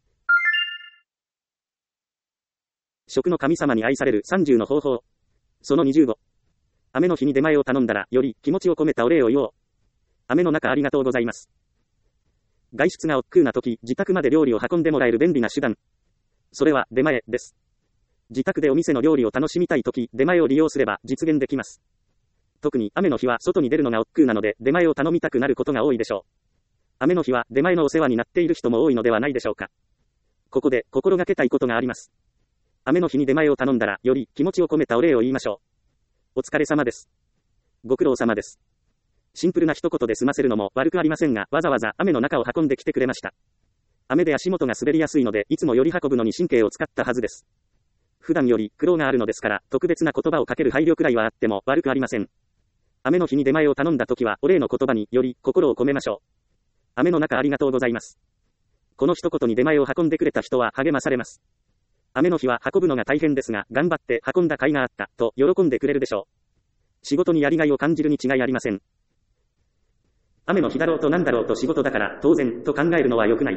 食の神様に愛されるさんじゅうの方法。そのにじゅうご。雨の日に出前を頼んだらより気持ちを込めたお礼を言おう。雨の中ありがとうございます。外出が億劫な時、自宅まで料理を運んでもらえる便利な手段。それは出前です。自宅でお店の料理を楽しみたい時、出前を利用すれば実現できます。特に雨の日は外に出るのが億劫なので出前を頼みたくなることが多いでしょう。雨の日は出前のお世話になっている人も多いのではないでしょうか。ここで心がけたいことがあります。雨の日に出前を頼んだらより気持ちを込めたお礼を言いましょう。お疲れ様です。ご苦労様です。シンプルな一言で済ませるのも悪くありませんが、わざわざ雨の中を運んできてくれました。雨で足元が滑りやすいので、いつもより運ぶのに神経を使ったはずです。普段より苦労があるのですから、特別な言葉をかける配慮くらいはあっても悪くありません。雨の日に出前を頼んだ時は、お礼の言葉により心を込めましょう。雨の中ありがとうございます。この一言に出前を運んでくれた人は励まされます。雨の日は運ぶのが大変ですが、頑張って運んだ甲斐があった、と喜んでくれるでしょう。仕事にやりがいを感じるに違いありません。雨の日だろうとなんだろうと仕事だから当然と考えるのは良くない。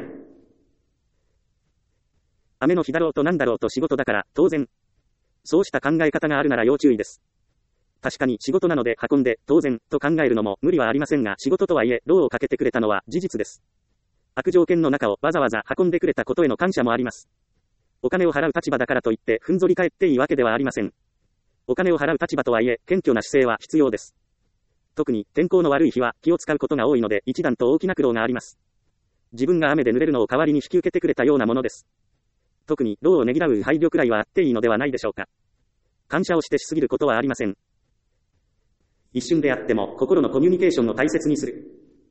雨の日だろうとなんだろうと仕事だから当然。そうした考え方があるなら要注意です。確かに仕事なので運んで当然と考えるのも無理はありませんが、仕事とはいえ労をかけてくれたのは事実です。悪条件の中をわざわざ運んでくれたことへの感謝もあります。お金を払う立場だからといってふんぞり返っていいわけではありません。お金を払う立場とはいえ謙虚な姿勢は必要です。特に天候の悪い日は気を使うことが多いので一段と大きな苦労があります。自分が雨で濡れるのを代わりに引き受けてくれたようなものです。特に労をねぎらう配慮くらいはあっていいのではないでしょうか。感謝をしてしすぎることはありません。一瞬であっても心のコミュニケーションを大切にする。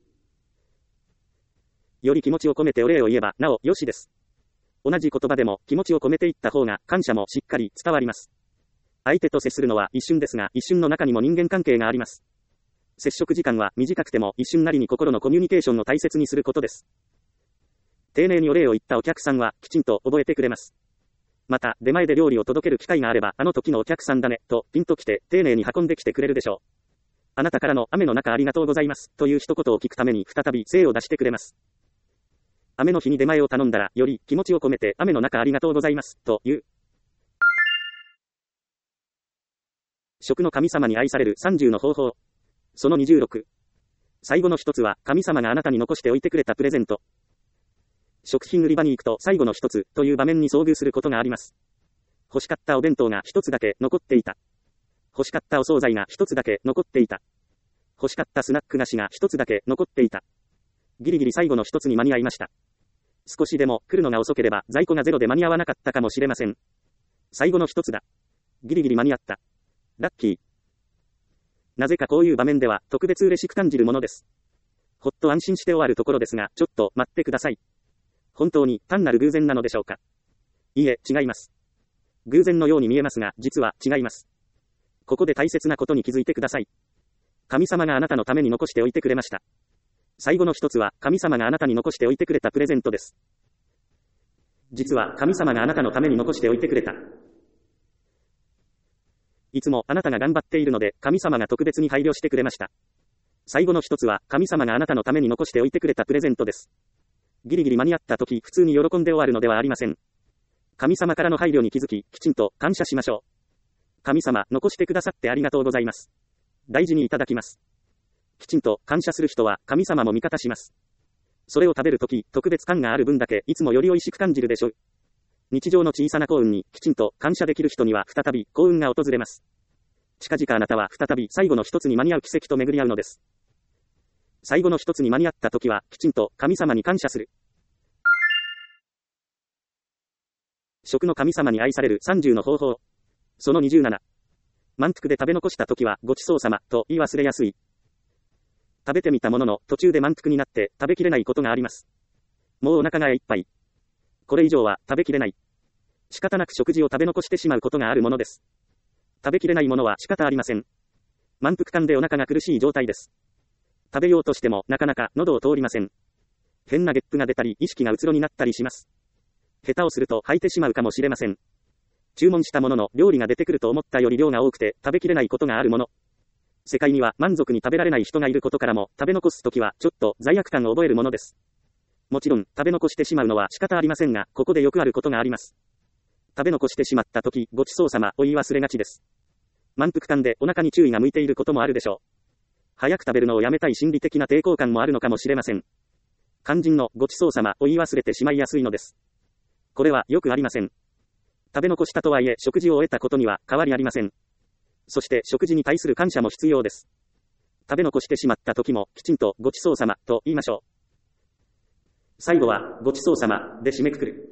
より気持ちを込めてお礼を言えばなおよしです。同じ言葉でも気持ちを込めていった方が感謝もしっかり伝わります。相手と接するのは一瞬ですが、一瞬の中にも人間関係があります。接触時間は短くても一瞬なりに心のコミュニケーションを大切にすることです。丁寧にお礼を言ったお客さんはきちんと覚えてくれます。また出前で料理を届ける機会があれば、あの時のお客さんだねとピンときて丁寧に運んできてくれるでしょう。あなたからの雨の中ありがとうございますという一言を聞くために再び精を出してくれます。雨の日に出前を頼んだらより気持ちを込めて雨の中ありがとうございますという。食の神様に愛されるさんじゅうの方法。そのにじゅうろく。最後の一つは神様があなたに残しておいてくれたプレゼント。食品売り場に行くと最後の一つという場面に遭遇することがあります。欲しかったお弁当が一つだけ残っていた。欲しかったお惣菜が一つだけ残っていた。欲しかったスナック菓子が一つだけ残っていた。ギリギリ最後の一つに間に合いました。少しでも来るのが遅ければ在庫がゼロで間に合わなかったかもしれません。最後の一つだ。ギリギリ間に合った。ラッキー。なぜかこういう場面では特別嬉しく感じるものです。ほっと安心して終わるところですが、ちょっと待ってください。本当に単なる偶然なのでしょうか。いいえ、違います。偶然のように見えますが、実は違います。ここで大切なことに気づいてください。神様があなたのために残しておいてくれました。最後の一つは神様があなたに残しておいてくれたプレゼントです。実は神様があなたのために残しておいてくれた。いつもあなたが頑張っているので神様が特別に配慮してくれました。最後の一つは神様があなたのために残しておいてくれたプレゼントです。ギリギリ間に合った時普通に喜んで終わるのではありません。神様からの配慮に気づき、きちんと感謝しましょう。神様、残してくださってありがとうございます。大事にいただきます。きちんと感謝する人は神様も味方します。それを食べるとき、特別感がある分だけいつもより美味しく感じるでしょう。日常の小さな幸運にきちんと感謝できる人には再び幸運が訪れます。近々あなたは再び最後の一つに間に合う奇跡と巡り合うのです。 最後の一つに間に合った時は、きちんと神様に感謝する。食の神様に愛されるさんじゅうの方法。そのにじゅうなな。満腹で食べ残した時は、ごちそうさま、と言い忘れやすい。食べてみたものの、途中で満腹になって、食べきれないことがあります。もうお腹がいっぱい。これ以上は、食べきれない。仕方なく食事を食べ残してしまうことがあるものです。食べきれないものは仕方ありません。満腹感でお腹が苦しい状態です。食べようとしても、なかなか喉を通りません。変なゲップが出たり、意識がうつろになったりします。下手をすると吐いてしまうかもしれません。注文したものの料理が出てくると思ったより量が多くて食べきれないことがあるもの。世界には満足に食べられない人がいることからも、食べ残すときはちょっと罪悪感を覚えるものです。もちろん、食べ残してしまうのは仕方ありませんが、ここでよくあることがあります。食べ残してしまったとき、ごちそうさまを言い忘れがちです。満腹感でお腹に注意が向いていることもあるでしょう。早く食べるのをやめたい心理的な抵抗感もあるのかもしれません。肝心のごちそうさまを言い忘れてしまいやすいのです。これはよくありません。食べ残したとはいえ食事を終えたことには変わりありません。そして食事に対する感謝も必要です。食べ残してしまった時もきちんとごちそうさまと言いましょう。最後はごちそうさまで締めくくる。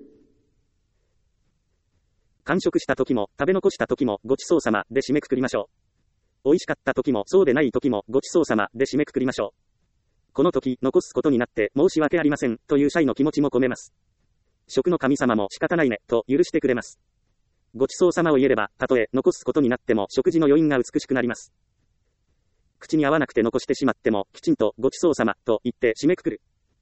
完食した時も食べ残した時もごちそうさまで締めくくりましょう。美味しかった時もそうでない時もごちそうさまで締めくくりましょう。この時残すことになって申し訳ありませんという謝意の気持ちも込めます。食の神様も仕方ないねと許してくれます。ごちそうさまを言えれば、たとえ残すことになっても食事の余韻が美しくなります。口に合わなくて残してしまっても、きちんとごちそうさまと言って締めくくる。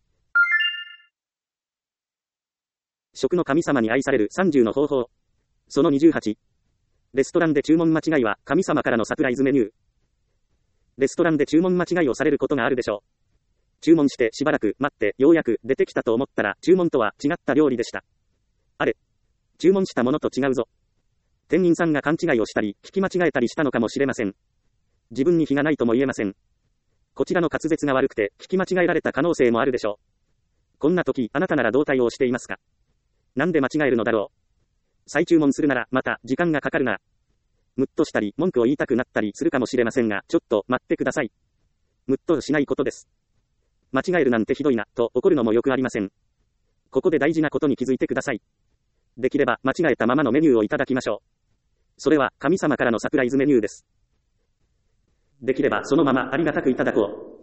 食の神様に愛されるさんじゅうの方法。そのにじゅうはち。レストランで注文間違いは神様からのサプライズメニュー。レストランで注文間違いをされることがあるでしょう。注文してしばらく待ってようやく出てきたと思ったら注文とは違った料理でした。あれ、注文したものと違うぞ。店員さんが勘違いをしたり聞き間違えたりしたのかもしれません。自分に非がないとも言えません。こちらの滑舌が悪くて聞き間違えられた可能性もあるでしょう。こんな時あなたならどう対応していますか？なんで間違えるのだろう。再注文するならまた時間がかかるな。ムッとしたり文句を言いたくなったりするかもしれませんが、ちょっと待ってください。ムッとしないことです。間違えるなんてひどいな、と怒るのもよくありません。ここで大事なことに気づいてください。できれば間違えたままのメニューをいただきましょう。それは神様からのサプライズメニューです。できればそのままありがたくいただこう。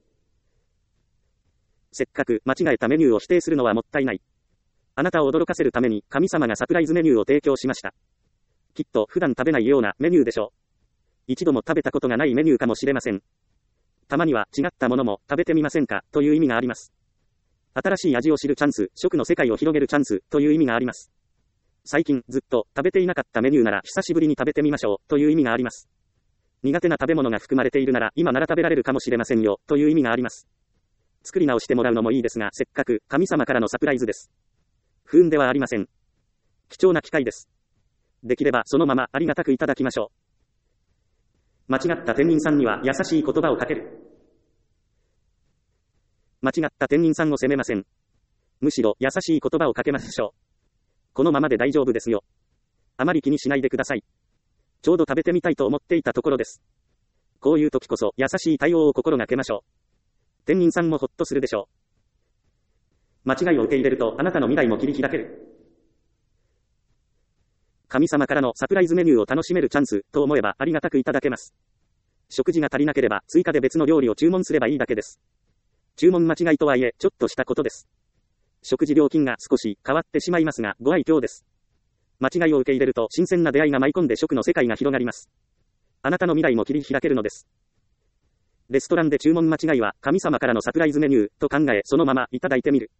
せっかく間違えたメニューを否定するのはもったいない。あなたを驚かせるために神様がサプライズメニューを提供しました。きっと普段食べないようなメニューでしょう。一度も食べたことがないメニューかもしれません。たまには違ったものも食べてみませんかという意味があります。新しい味を知るチャンス、食の世界を広げるチャンスという意味があります。最近ずっと食べていなかったメニューなら久しぶりに食べてみましょうという意味があります。苦手な食べ物が含まれているなら今なら食べられるかもしれませんよという意味があります。作り直してもらうのもいいですが、せっかく神様からのサプライズです。不運ではありません。貴重な機会です。できればそのままありがたくいただきましょう。間違った店員さんには優しい言葉をかける。間違った店員さんを責めません。むしろ優しい言葉をかけましょう。このままで大丈夫ですよ。あまり気にしないでください。ちょうど食べてみたいと思っていたところです。こういう時こそ優しい対応を心がけましょう。店員さんもほっとするでしょう。間違いを受け入れるとあなたの未来も切り開ける。神様からのサプライズメニューを楽しめるチャンスと思えばありがたくいただけます。食事が足りなければ追加で別の料理を注文すればいいだけです。注文間違いとはいえちょっとしたことです。食事料金が少し変わってしまいますがご愛嬌です。間違いを受け入れると新鮮な出会いが舞い込んで食の世界が広がります。あなたの未来も切り開けるのです。レストランで注文間違いは神様からのサプライズメニューと考えそのままいただいてみる。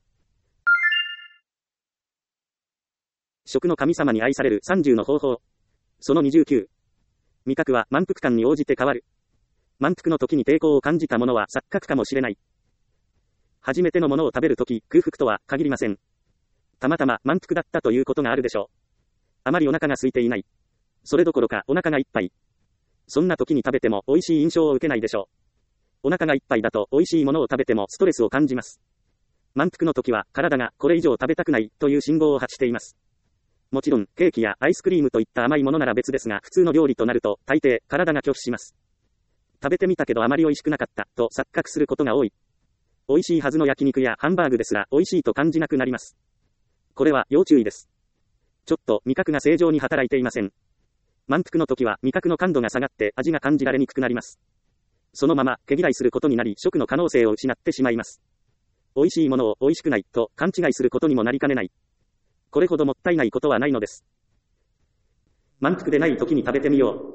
食の神様に愛されるさんじゅうの方法。そのにじゅうきゅう。味覚は満腹感に応じて変わる。満腹の時に抵抗を感じたものは錯覚かもしれない。初めてのものを食べるとき空腹とは限りません。たまたま満腹だったということがあるでしょう。あまりお腹が空いていない。それどころかお腹がいっぱい。そんな時に食べても美味しい印象を受けないでしょう。お腹がいっぱいだと美味しいものを食べてもストレスを感じます。満腹の時は体がこれ以上食べたくないという信号を発しています。もちろん、ケーキやアイスクリームといった甘いものなら別ですが、普通の料理となると、大抵、体が拒否します。 食べてみたけどあまり美味しくなかった、と錯覚することが多い。美味しいはずの焼肉やハンバーグですら美味しいと感じなくなります。これは要注意です。ちょっと味覚が正常に働いていません。満腹の時は味覚の感度が下がって味が感じられにくくなります。そのまま毛嫌いすることになり食の可能性を失ってしまいます。美味しいものを美味しくないと勘違いすることにもなりかねない。これほどもったいないことはないのです。満腹でない時に食べてみよう。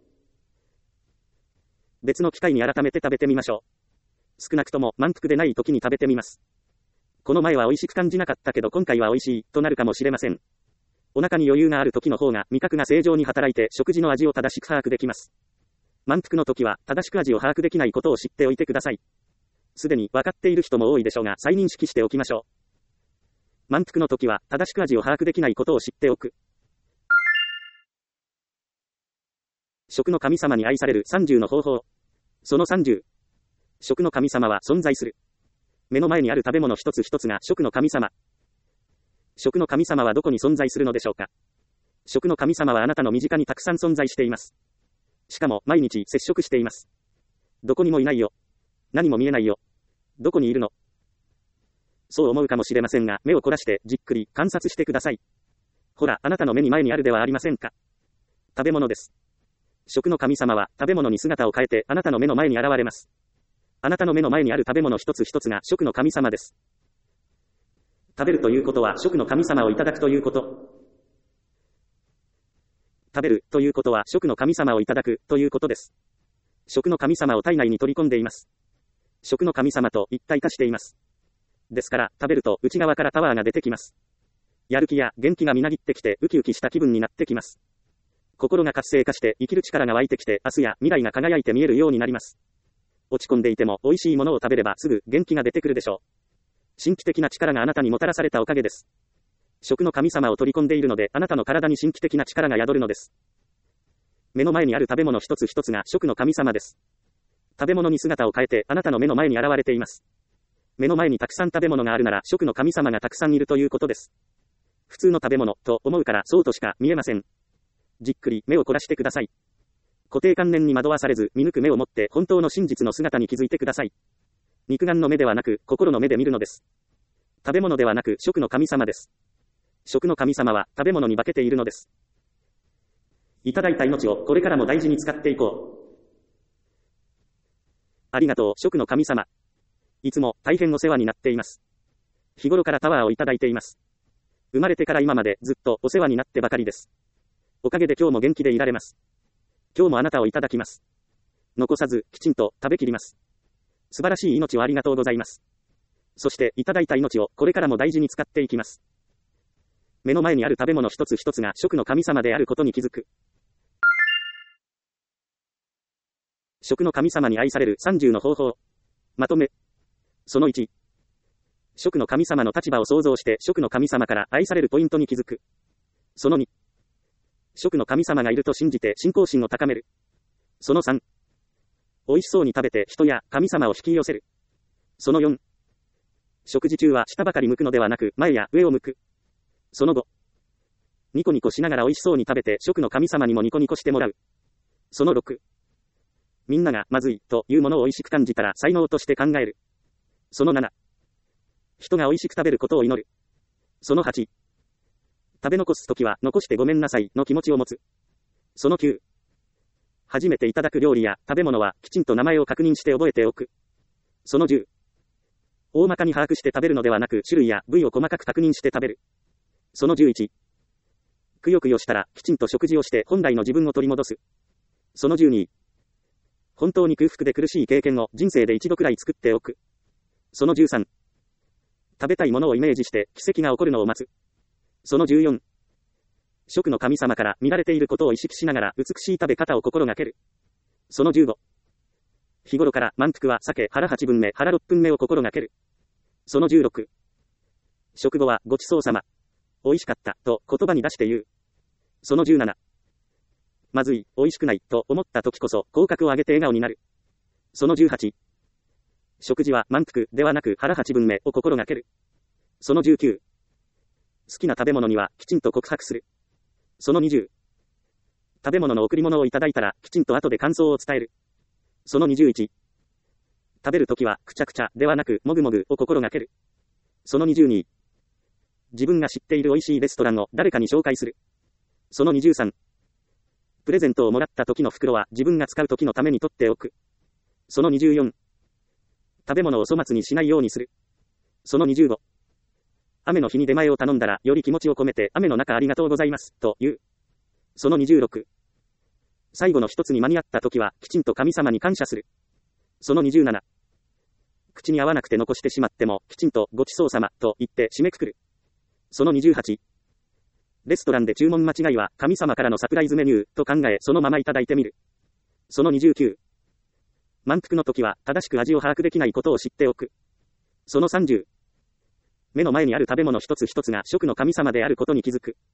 別の機会に改めて食べてみましょう。少なくとも満腹でない時に食べてみます。この前は美味しく感じなかったけど今回は美味しいとなるかもしれません。お腹に余裕がある時の方が味覚が正常に働いて食事の味を正しく把握できます。満腹の時は正しく味を把握できないことを知っておいてください。すでに分かっている人も多いでしょうが再認識しておきましょう。満腹の時は正しく味を把握できないことを知っておく。食の神様に愛されるさんじゅうの方法。そのさんじゅう。食の神様は存在する。目の前にある食べ物一つ一つが食の神様。食の神様はどこに存在するのでしょうか。食の神様はあなたの身近にたくさん存在しています。しかも毎日接触しています。どこにもいないよ。何も見えないよ。どこにいるの？そう思うかもしれませんが、目を凝らしてじっくり観察してください。ほら、あなたの目に前にあるではありませんか。食べ物です。食の神様は食べ物に姿を変えてあなたの目の前に現れます。あなたの目の前にある食べ物一つ一つが食の神様です。食べるということは食の神様をいただくということ。食べるということは食の神様をいただくということです。食の神様を体内に取り込んでいます。食の神様と一体化しています。ですから食べると内側からパワーが出てきます。やる気や元気がみなぎってきてウキウキした気分になってきます。心が活性化して生きる力が湧いてきて明日や未来が輝いて見えるようになります。落ち込んでいても美味しいものを食べればすぐ元気が出てくるでしょう。神秘的な力があなたにもたらされたおかげです。食の神様を取り込んでいるのであなたの体に神秘的な力が宿るのです。目の前にある食べ物一つ一つが食の神様です。食べ物に姿を変えてあなたの目の前に現れています。目の前にたくさん食べ物があるなら食の神様がたくさんいるということです。普通の食べ物と思うからそうとしか見えません。じっくり目を凝らしてください。固定観念に惑わされず見抜く目を持って本当の真実の姿に気づいてください。肉眼の目ではなく心の目で見るのです。食べ物ではなく食の神様です。食の神様は食べ物に化けているのです。いただいた命をこれからも大事に使っていこう。ありがとう、食の神様。いつも大変お世話になっています。日頃からパワーをいただいています。生まれてから今までずっとお世話になってばかりです。おかげで今日も元気でいられます。今日もあなたをいただきます。残さずきちんと食べきります。素晴らしい命をありがとうございます。そしていただいた命をこれからも大事に使っていきます。目の前にある食べ物一つ一つが食の神様であることに気づく。食の神様に愛されるさんじゅうの方法。まとめ。そのいち。食の神様の立場を想像して食の神様から愛されるポイントに気づく。そのに。食の神様がいると信じて信仰心を高める。そのさん。美味しそうに食べて人や神様を引き寄せる。そのよん。食事中は下ばかり向くのではなく前や上を向く。そのご。ニコニコしながら美味しそうに食べて食の神様にもニコニコしてもらう。そのろく。みんながまずいというものを美味しく感じたら才能として考える。そのなな。人が美味しく食べることを祈る。そのはち。食べ残すときは残してごめんなさいの気持ちを持つ。そのきゅう。初めていただく料理や食べ物はきちんと名前を確認して覚えておく。そのじゅう。大まかに把握して食べるのではなく種類や部位を細かく確認して食べる。そのじゅういち。くよくよしたらきちんと食事をして本来の自分を取り戻す。そのじゅうに。本当に空腹で苦しい経験を人生で一度くらい作っておく。そのじゅうさん。食べたいものをイメージして奇跡が起こるのを待つ。そのじゅうよん。食の神様から見られていることを意識しながら美しい食べ方を心がける。そのじゅうご。日頃から満腹は避け腹はちぶんめ腹ろっぷんめを心がける。そのじゅうろく。食後はごちそうさま。美味しかったと言葉に出して言う。そのじゅうなな。まずい、美味しくないと思った時こそ口角を上げて笑顔になる。そのじゅうはち。食事は満腹ではなく腹はちぶんめを心がける。そのじゅうきゅう。好きな食べ物にはきちんと告白する。そのにじゅう。食べ物の贈り物をいただいたらきちんと後で感想を伝える。 そのにじゅういち。食べるときは、くちゃくちゃではなく、もぐもぐを心がける。そのにじゅうに。自分が知っている美味しいレストランを誰かに紹介する。そのにじゅうさん。プレゼントをもらった時の袋は自分が使う時のために取っておく。そのにじゅうよん。食べ物を粗末にしないようにする。そのにじゅうご。雨の日に出前を頼んだら、より気持ちを込めて、雨の中ありがとうございます、と言う。そのにじゅうろく。最後の一つに間に合った時は、きちんと神様に感謝する。そのにじゅうなな。口に合わなくて残してしまっても、きちんとごちそうさま、と言って締めくくる。そのにじゅうはち。レストランで注文間違いは、神様からのサプライズメニュー、と考え、そのままいただいてみる。そのにじゅうきゅう。満腹の時は、正しく味を把握できないことを知っておく。そのさんじゅう。目の前にある食べ物一つ一つが食の神様であることに気づく。